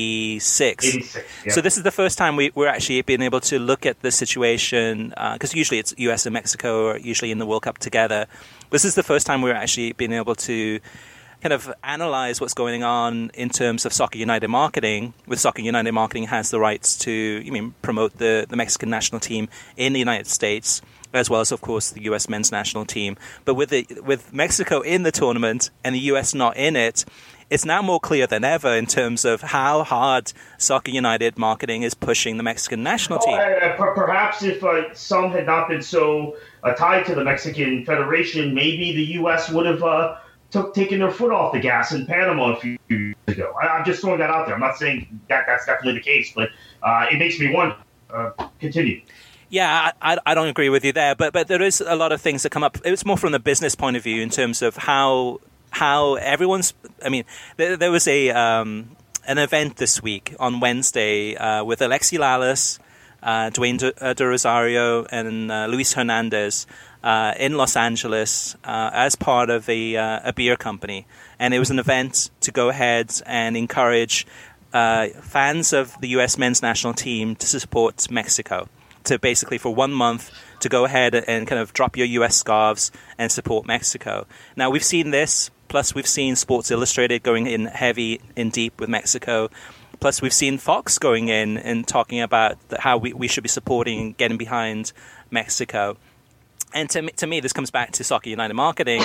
86? 86. Yeah. So this is the first time we're actually being able to look at the situation, because usually it's U.S. and Mexico are usually in the World Cup together. This is the first time we're actually being able to kind of analyze what's going on in terms of Soccer United marketing. With Soccer United marketing has the rights to promote the Mexican national team in the United States, as well as, of course, the U.S. men's national team. But with Mexico in the tournament and the U.S. not in it, it's now more clear than ever in terms of how hard Soccer United marketing is pushing the Mexican national team. Perhaps if some had not been so tied to the Mexican Federation, maybe the U.S. would have taken their foot off the gas in Panama a few years ago. I'm just throwing that out there. I'm not saying that's definitely the case, but it makes me wonder. Continue. Yeah, I don't agree with you there, but there is a lot of things that come up. It's more from the business point of view in terms of how everyone's. I mean, there was an event this week on Wednesday with Alexi Lalas, Dwayne De Rosario, and Luis Hernandez in Los Angeles as part of a beer company, and it was an event to go ahead and encourage fans of the U.S. men's national team to support Mexico. To basically for 1 month to go ahead and kind of drop your U.S. scarves and support Mexico. Now, we've seen this, plus we've seen Sports Illustrated going in heavy and deep with Mexico, plus we've seen Fox going in and talking about how we should be supporting and getting behind Mexico. And to me, this comes back to Soccer United marketing.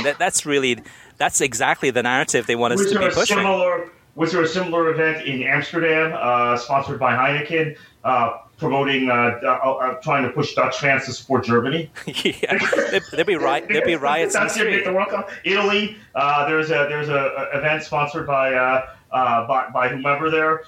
That's exactly the narrative they want us to be pushing. Was there a similar event in Amsterdam, sponsored by Heineken, promoting, trying to push Dutch fans to support Germany? Yeah, there'd be riots in the street. Italy, there's a event sponsored by whomever there,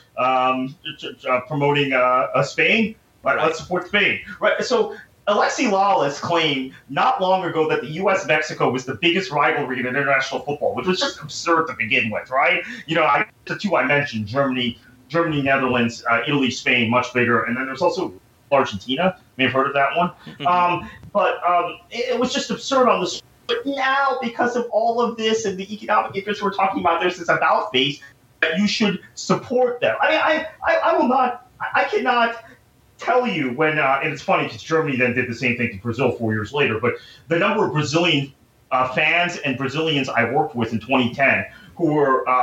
promoting Spain. Let's support Spain. Right. So Alexi Lalas claimed not long ago that the U.S.-Mexico was the biggest rivalry in international football, which was just absurd to begin with, right? The two I mentioned, Germany, Netherlands, Italy, Spain, much bigger. And then there's also Argentina. You may have heard of that one. Mm-hmm. It was just absurd on the sport. But now, because of all of this and the economic interests we're talking about, there's this about face that you should support them. I mean, I will not, I cannot tell you when, and it's funny because Germany then did the same thing to Brazil 4 years later, but the number of Brazilian fans and Brazilians I worked with in 2010 who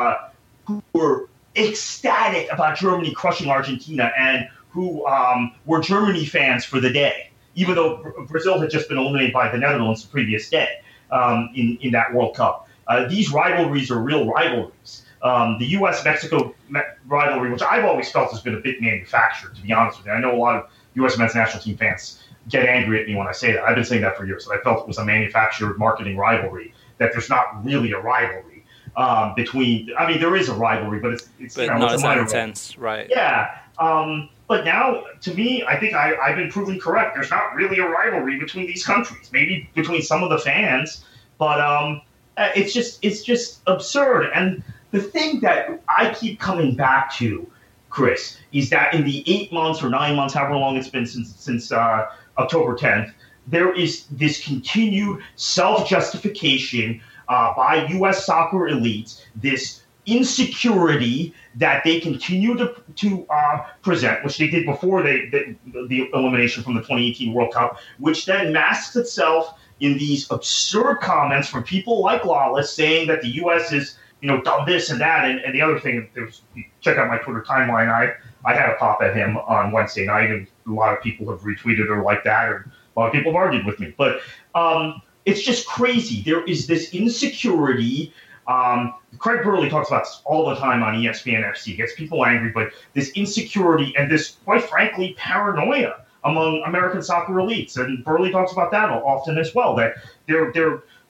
were ecstatic about Germany crushing Argentina and who were Germany fans for the day, even though Brazil had just been eliminated by the Netherlands the previous day in that World Cup. These rivalries are real rivalries. The U.S.-Mexico rivalry, which I've always felt has been a bit manufactured, to be honest with you. I know a lot of U.S. men's national team fans get angry at me when I say that. I've been saying that for years. That I felt it was a manufactured marketing rivalry, that there's not really a rivalry between. I mean, there is a rivalry, but it's not as intense, right? Yeah. But now, to me, I think I've been proven correct. There's not really a rivalry between these countries. Maybe between some of the fans, but it's just absurd. And the thing that I keep coming back to, Chris, is that in the 8 months or 9 months, however long it's been since October 10th, there is this continued self-justification by U.S. soccer elites, this insecurity that they continue to present, which they did before the elimination from the 2018 World Cup, which then masks itself in these absurd comments from people like Lawless saying that the U.S. is done this and that, and the other thing, check out my Twitter timeline. I had a pop at him on Wednesday night, and a lot of people have retweeted or like that, or a lot of people have argued with me. But it's just crazy. There is this insecurity. Craig Burley talks about this all the time on ESPN FC. It gets people angry, but this insecurity and this, quite frankly, paranoia among American soccer elites. And Burley talks about that often as well, that they're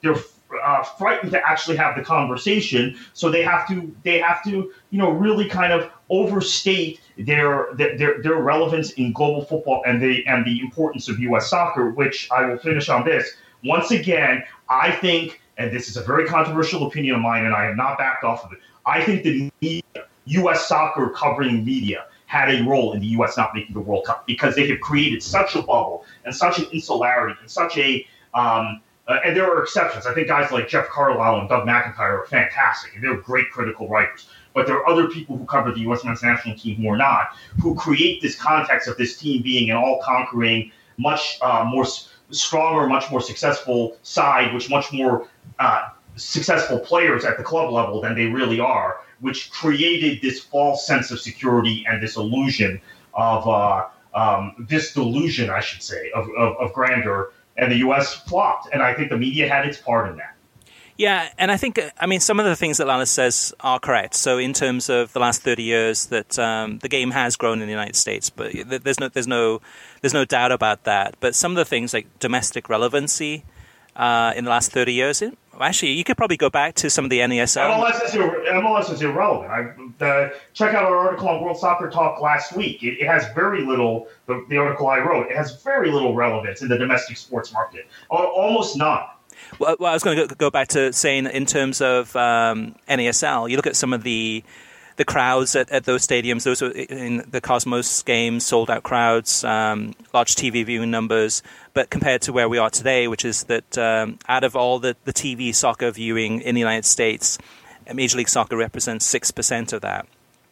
frightened to actually have the conversation. So they have to really kind of overstate their relevance in global football and the importance of U.S. soccer. Which I will finish on this. Once again, I think, and this is a very controversial opinion of mine, and I have not backed off of it. I think the media, U.S. soccer covering media, had a role in the U.S. not making the World Cup because they have created such a bubble and such an insularity and such a and there are exceptions. I think guys like Jeff Carlisle and Doug McIntyre are fantastic, and they're great critical writers. But there are other people who cover the U.S. men's national team who are not, who create this context of this team being an all-conquering, much more stronger, much more successful side, which much more successful players at the club level than they really are, which created this false sense of security and this illusion of this delusion, I should say, of grandeur. And the U.S. flopped, and I think the media had its part in that. Yeah, and I think, some of the things that Lannis says are correct. So in terms of the last 30 years that the game has grown in the United States, but there's no doubt about that. But some of the things like domestic relevancy in the last 30 years, actually, you could probably go back to some of the NASL. MLS is irrelevant. Check out our article on World Soccer Talk last week. It has very little, the article I wrote, it has very little relevance in the domestic sports market. Almost none. Well, I was going to go back to saying in terms of NASL, you look at some of the crowds at those stadiums. Those are in the Cosmos games, sold-out crowds, large TV viewing numbers. But compared to where we are today, which is that out of all the TV soccer viewing in the United States, Major League Soccer represents 6% of that.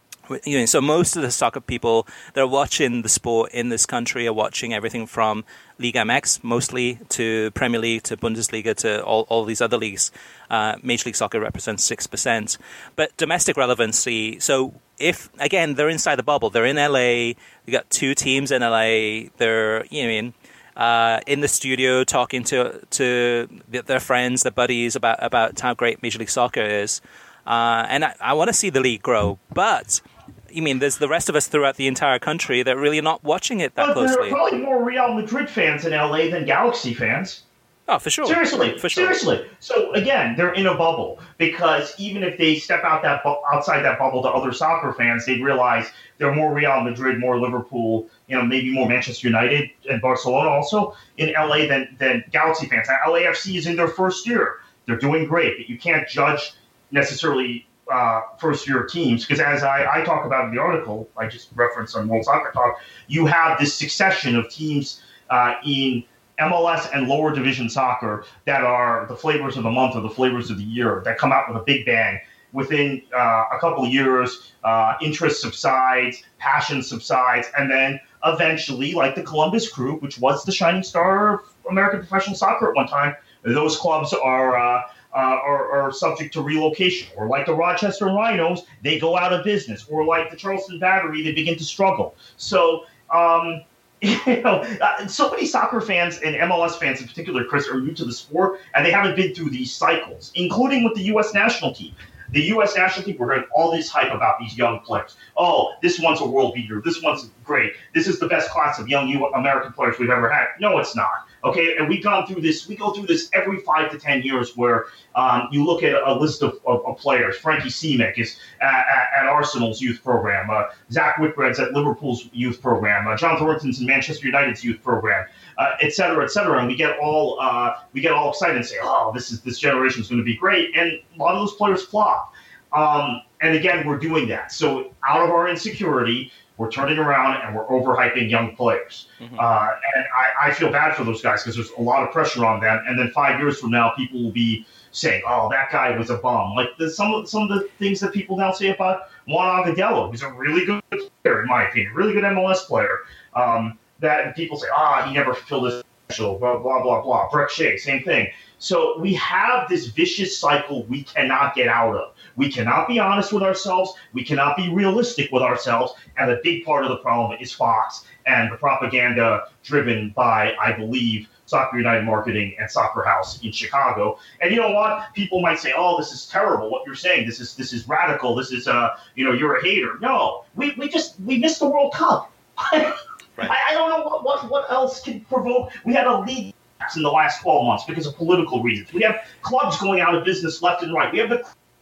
So most of the soccer people that are watching the sport in this country are watching everything from Liga MX, mostly, to Premier League, to Bundesliga, to all these other leagues. Major League Soccer represents 6%. But domestic relevancy, so if, again, they're inside the bubble, they're in LA, we got two teams in LA, they're, in the studio talking to their friends, their buddies about how great Major League Soccer is. And I want to see the league grow, but there's the rest of us throughout the entire country that really are not watching it that closely. There are probably more Real Madrid fans in LA than Galaxy fans. Oh, for sure. Seriously. So again, they're in a bubble because even if they step outside that bubble to other soccer fans, they realize there are more Real Madrid, more Liverpool, maybe more Manchester United and Barcelona also in LA than Galaxy fans. Now, LAFC is in their first year. They're doing great, but you can't judge necessarily first-year teams, because as I talk about in the article I just referenced on World Soccer Talk, you have this succession of teams in MLS and lower division soccer that are the flavors of the month or the flavors of the year that come out with a big bang. Within a couple of years, interest subsides, passion subsides, and then eventually, like the Columbus Crew, which was the shining star of American professional soccer at one time, those clubs are subject to relocation, or like the Rochester Rhinos, they go out of business, or like the Charleston Battery, they begin to struggle. So, so many soccer fans and MLS fans in particular, Chris, are new to the sport, and they haven't been through these cycles, including with the U.S. national team. The U.S. national team, we're getting all this hype about these young players. Oh, this one's a world beater. This one's great. This is the best class of young American players we've ever had. No, it's not. Okay, and we go through this every 5 to 10 years where you look at a list of players. Frankie Simic is at Arsenal's youth program. Zach Whitbread's at Liverpool's youth program. John Thornton's in Manchester United's youth program, et cetera, et cetera. And we get all excited and say, oh, this generation is going to be great. And a lot of those players flop. And again, we're doing that. So out of our insecurity, we're turning around and we're overhyping young players. Mm-hmm. And I feel bad for those guys because there's a lot of pressure on them. And then 5 years from now, people will be saying, oh, that guy was a bum. Like some of the things that people now say about Juan Agudelo, who's a really good player, in my opinion, really good MLS player, that people say, he never fulfilled his potential, blah, blah, blah, blah. Brek Shea, same thing. So we have this vicious cycle we cannot get out of. We cannot be honest with ourselves. We cannot be realistic with ourselves. And a big part of the problem is Fox and the propaganda driven by, I believe, Soccer United Marketing and Soccer House in Chicago. And you know what? People might say, oh, this is terrible what you're saying. This is radical. This is, you're a hater. No, we missed the World Cup. Right. I don't know what else can provoke. We had a league in the last 12 months because of political reasons. We have clubs going out of business left and right. We have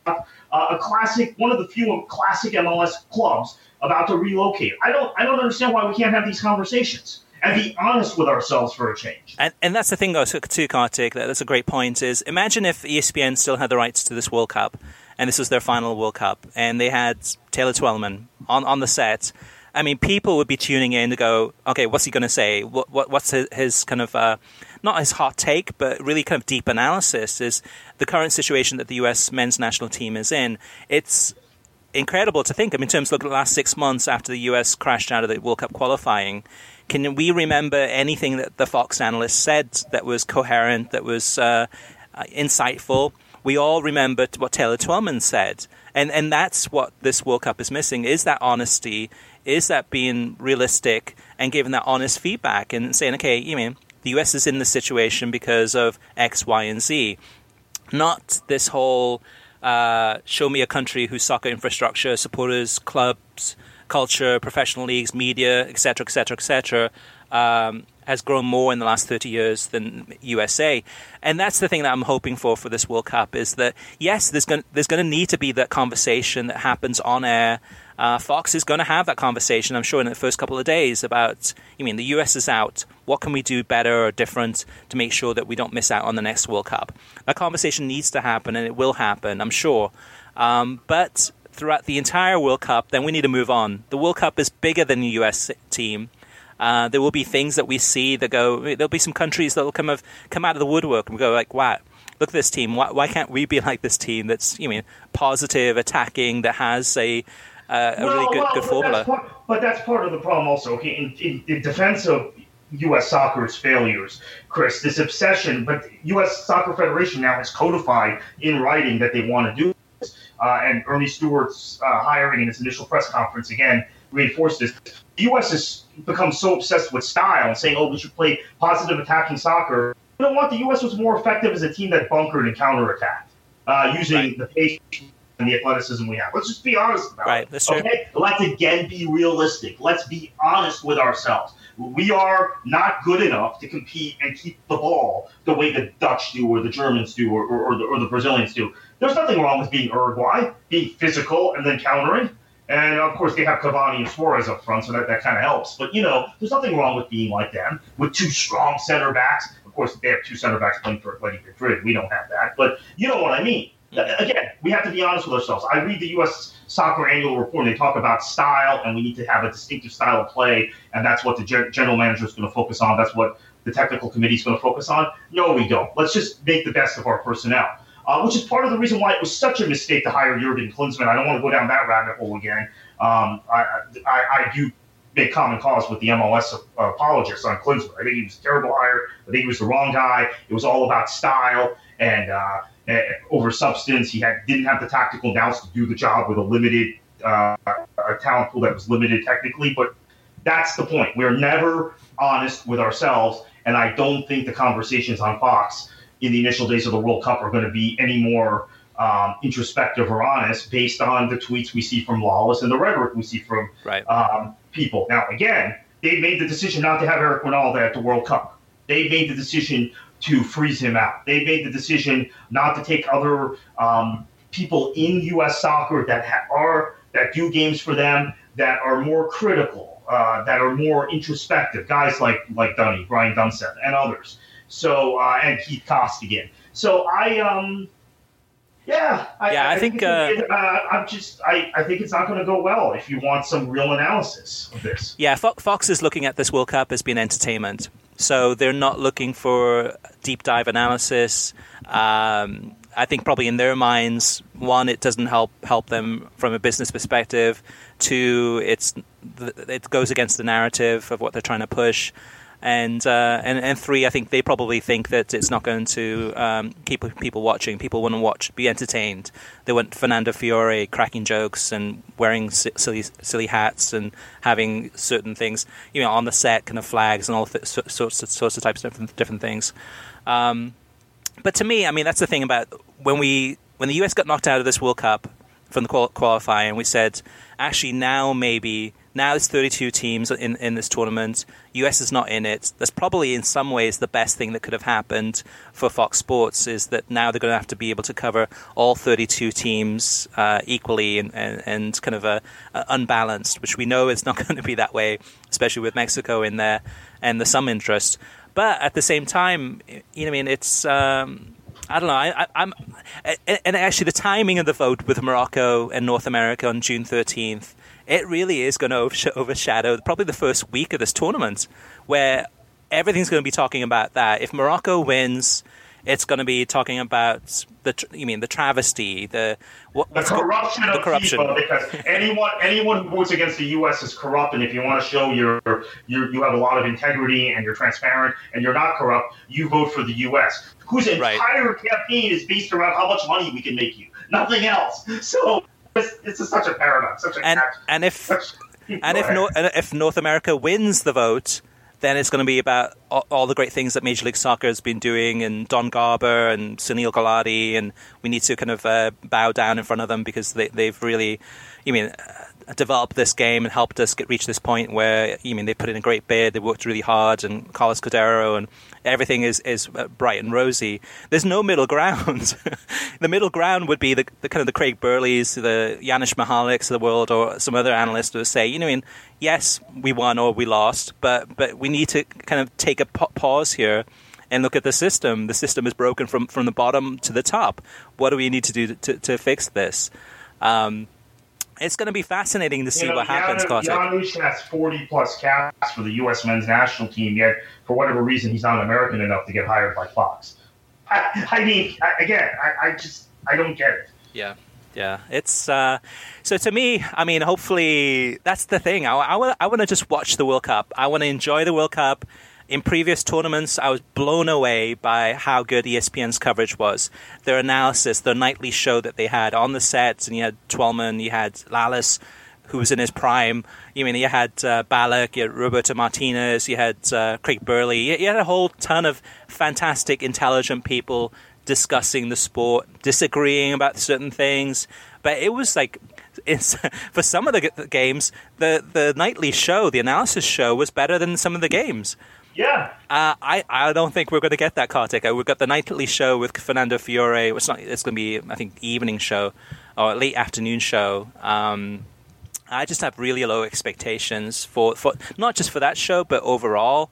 one of the few classic MLS clubs about to relocate. I don't understand why we can't have these conversations and be honest with ourselves for a change. And that's the thing, though, too, Kartik, that's a great point, is imagine if ESPN still had the rights to this World Cup, and this was their final World Cup, and they had Taylor Twellman on the set. I mean, people would be tuning in to go, okay, what's he going to say? What's his kind of, not his hot take, but really kind of deep analysis is the current situation that the U.S. men's national team is in. It's incredible to think. I mean, in terms of the last 6 months after the U.S. crashed out of the World Cup qualifying, can we remember anything that the Fox analyst said that was coherent, that was insightful? We all remember what Taylor Twellman said. And that's what this World Cup is missing, is that honesty, is that being realistic and giving that honest feedback and saying, okay, you mean, the U.S. is in this situation because of X, Y, and Z. Not this whole show me a country whose soccer infrastructure, supporters, clubs, culture, professional leagues, media, et cetera, has grown more in the last 30 years than USA. And that's the thing that I'm hoping for this World Cup is that, yes, there's going to need to be that conversation that happens on air. Fox is going to have that conversation, I'm sure, in the first couple of days about, the US is out. What can we do better or different to make sure that we don't miss out on the next World Cup? That conversation needs to happen, and it will happen, I'm sure. But throughout the entire World Cup, then we need to move on. The World Cup is bigger than the US team. There will be things that we see that there'll be some countries that will come out of the woodwork and go like, wow, look at this team. Why can't we be like this team that's, positive, attacking, that has a really good formula? But that's part of the problem also. Okay, in defense of U.S. soccer's failures, Chris, this obsession, but U.S. Soccer Federation now has codified in writing that they want to do this. And Ernie Stewart's hiring in his initial press conference, again, reinforced this. The U.S. has become so obsessed with style and saying, we should play positive attacking soccer. You know what? The U.S. was more effective as a team that bunkered and counterattacked using the pace and the athleticism we have. Let's just be honest about it. That's true. Okay? Let's again be realistic. Let's be honest with ourselves. We are not good enough to compete and keep the ball the way the Dutch do or the Germans do or the Brazilians do. There's nothing wrong with being Uruguay, being physical and then countering. And, of course, they have Cavani and Suarez up front, so that kind of helps. But, there's nothing wrong with being like them, with two strong center backs. Of course, they have two center backs playing for Atletico Madrid. We don't have that. But you know what I mean. Again, we have to be honest with ourselves. I read the U.S. Soccer Annual Report, and they talk about style, and we need to have a distinctive style of play, and that's what the general manager is going to focus on. That's what the technical committee is going to focus on. No, we don't. Let's just make the best of our personnel. Which is part of the reason why it was such a mistake to hire Jurgen Klinsmann. I don't want to go down that rabbit hole again. I do make common cause with the MLS apologists on Klinsmann. I think he was a terrible hire. I think he was the wrong guy. It was all about style and over substance. He didn't have the tactical nous to do the job with a limited talent pool that was limited technically. But that's the point. We're never honest with ourselves, and I don't think the conversations on Fox in the initial days of the World Cup are going to be any more introspective or honest based on the tweets we see from Lawless and the rhetoric we see from people. Now, again, they made the decision not to have Eric Ronaldo at the World Cup. They made the decision to freeze him out. They made the decision not to take other people in U.S. soccer that do games for them that are more critical, that are more introspective, guys like Dunny, Brian Dunseth, and others. So and Keith Costigan. So I think it's not going to go well if you want some real analysis of this. Yeah, Fox is looking at this World Cup as being entertainment. So they're not looking for deep dive analysis. I think probably in their minds, one, it doesn't help them from a business perspective. Two, it goes against the narrative of what they're trying to push. And three, I think they probably think that it's not going to keep people watching. People want to be entertained. They want Fernando Fiore cracking jokes and wearing silly hats and having certain things, on the set, kind of flags and all sorts of types of different things. But to me, I mean, that's the thing about when the US got knocked out of this World Cup from the qualifying, we said, actually now maybe Now there's 32 teams in this tournament. US is not in it. That's probably in some ways the best thing that could have happened for Fox Sports, is that now they're going to have to be able to cover all 32 teams equally and kind of unbalanced, which we know is not going to be that way, especially with Mexico in there and there's some interest. But at the same time, it's I don't know. And actually, the timing of the vote with Morocco and North America on June 13th, it really is going to overshadow probably the first week of this tournament, where everything's going to be talking about that. If Morocco wins, it's going to be talking about the travesty, the corruption of FIFA, because anyone who votes against the U.S. is corrupt, and if you want to show you have a lot of integrity and you're transparent and you're not corrupt, you vote for the U.S., whose entire campaign is based around how much money we can make you, nothing else. So it's such a paradox. If North America wins the vote, then it's going to be about all the great things that Major League Soccer has been doing, and Don Garber and Sunil Gulati, and we need to kind of bow down in front of them because they've really, developed this game and helped us reach this point where, they put in a great bid, they worked really hard, and Carlos Cordero, and everything is bright and rosy. There's no middle ground. The middle ground would be the kind of the Craig Burleys, the Janusz Michaliks of the world, or some other analysts who would say, yes, we won or we lost, but we need to kind of take a pause here and look at the system. The system is broken from the bottom to the top. What do we need to do to fix this? It's going to be fascinating to see what happens, Kartik. Janusz has 40-plus caps for the U.S. men's national team, yet for whatever reason he's not American enough to get hired by Fox. I don't get it. Yeah. It's so to me, hopefully that's the thing. I want to just watch the World Cup. I want to enjoy the World Cup. In previous tournaments, I was blown away by how good ESPN's coverage was. Their analysis, their nightly show that they had on the sets, and you had Twellman, you had Lallis, who was in his prime. You had Ballack, you had Roberto Martinez, you had Craig Burley. You had a whole ton of fantastic, intelligent people discussing the sport, disagreeing about certain things. But it was like, for some of the games, the nightly show, the analysis show, was better than some of the games. Yeah. I don't think we're going to get that, Kartik. We've got the nightly show with Fernando Fiore. It's going to be, I think, evening show or late afternoon show. I just have really low expectations for not just for that show, but overall.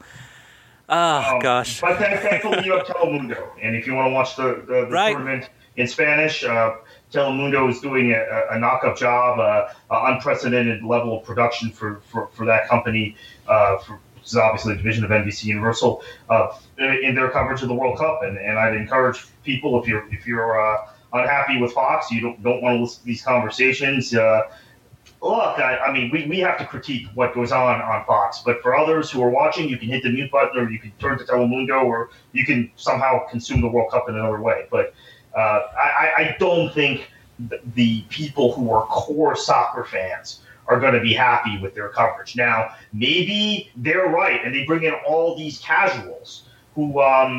Gosh. But thankfully you have Telemundo. And if you want to watch the tournament in Spanish, Telemundo is doing a knock-up job, unprecedented level of production for that company, which is obviously a division of NBC Universal, in their coverage of the World Cup. And I'd encourage people, if you're unhappy with Fox, you don't want to listen to these conversations, look, we have to critique what goes on Fox. But for others who are watching, you can hit the mute button, or you can turn to Telemundo, or you can somehow consume the World Cup in another way. But I don't think the people who are core soccer fans are going to be happy with their coverage. Now, maybe they're right, and they bring in all these casuals who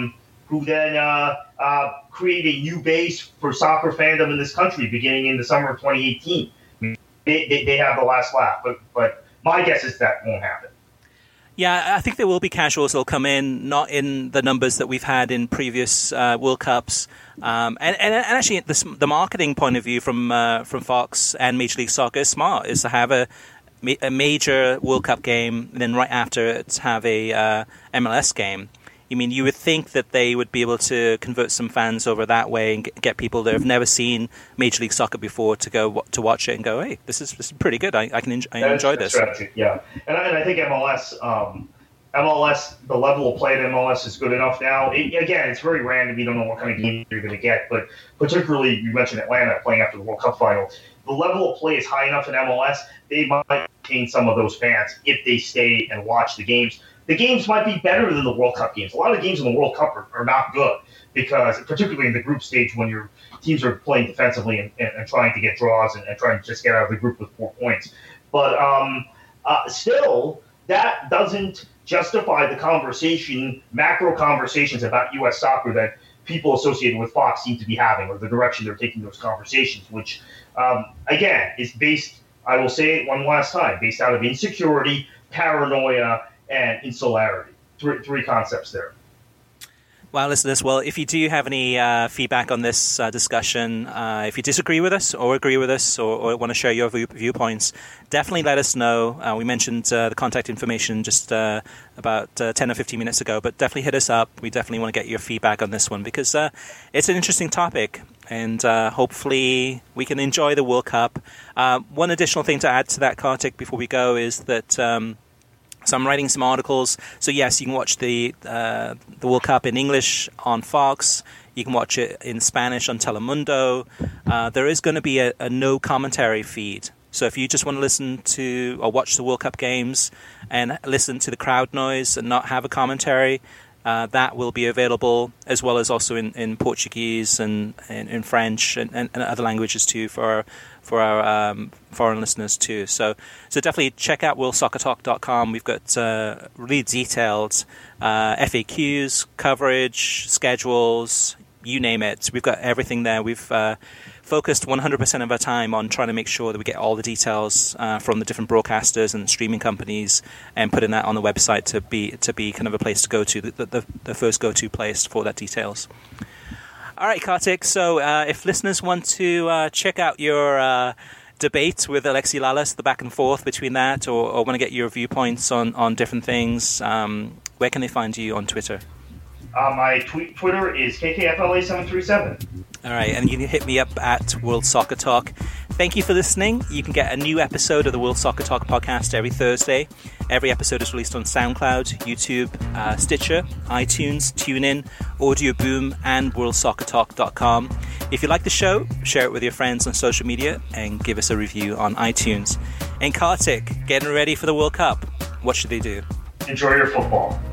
then create a new base for soccer fandom in this country beginning in the summer of 2018. They have the last laugh, but my guess is that won't happen. Yeah, I think there will be casuals that'll come in, not in the numbers that we've had in previous World Cups. And actually, the marketing point of view from Fox and Major League Soccer is smart, is to have a major World Cup game, and then right after it have a MLS game. You would think that they would be able to convert some fans over that way and get people that have never seen Major League Soccer before to go to watch it and go, hey, this is pretty good. I enjoy this. Strategy, yeah, and I think MLS, the level of play at MLS is good enough now. Again, it's very random. You don't know what kind of game you're going to get, but particularly you mentioned Atlanta playing after the World Cup final. The level of play is high enough in MLS. They might retain some of those fans if they stay and watch the games. The games might be better than the World Cup games. A lot of games in the World Cup are not good, because particularly in the group stage when your teams are playing defensively and trying to get draws and trying to just get out of the group with 4 points. But still, that doesn't justify the macro conversations about U.S. soccer that people associated with Fox seem to be having, or the direction they're taking those conversations, which, again, is based I will say it one last time, based out of insecurity, paranoia, and insularity. Three concepts there. Well, listeners, if you do have any feedback on this discussion, if you disagree with us or agree with us or want to share your viewpoints, definitely let us know. We mentioned the contact information just about 10 or 15 minutes ago, but definitely hit us up. We definitely want to get your feedback on this one because it's an interesting topic, and hopefully we can enjoy the World Cup. One additional thing to add to that, Kartik, before we go is that... So I'm writing some articles. So yes, you can watch the World Cup in English on Fox. You can watch it in Spanish on Telemundo. There is going to be a no commentary feed. So if you just want to listen to or watch the World Cup games and listen to the crowd noise and not have a commentary, that will be available, as well as also in Portuguese and in French and other languages too for our foreign listeners too. So definitely check out worldsoccertalk.com. We've got really detailed FAQs, coverage, schedules, you name it. We've got everything there. We've focused 100% of our time on trying to make sure that we get all the details from the different broadcasters and streaming companies and putting that on the website to be kind of a place to go to, the first go-to place for that details. All right, Kartik, so if listeners want to check out your debate with Alexi Lalas, the back and forth between that, or want to get your viewpoints on different things, where can they find you on Twitter? My Twitter is KKFLA737. All right, and you can hit me up at World Soccer Talk. Thank you for listening. You can get a new episode of the World Soccer Talk podcast every Thursday. Every episode is released on SoundCloud, YouTube, Stitcher, iTunes, TuneIn, Audio Boom, and worldsoccertalk.com. If you like the show, share it with your friends on social media and give us a review on iTunes. And Kartik, getting ready for the World Cup. What should they do? Enjoy your football.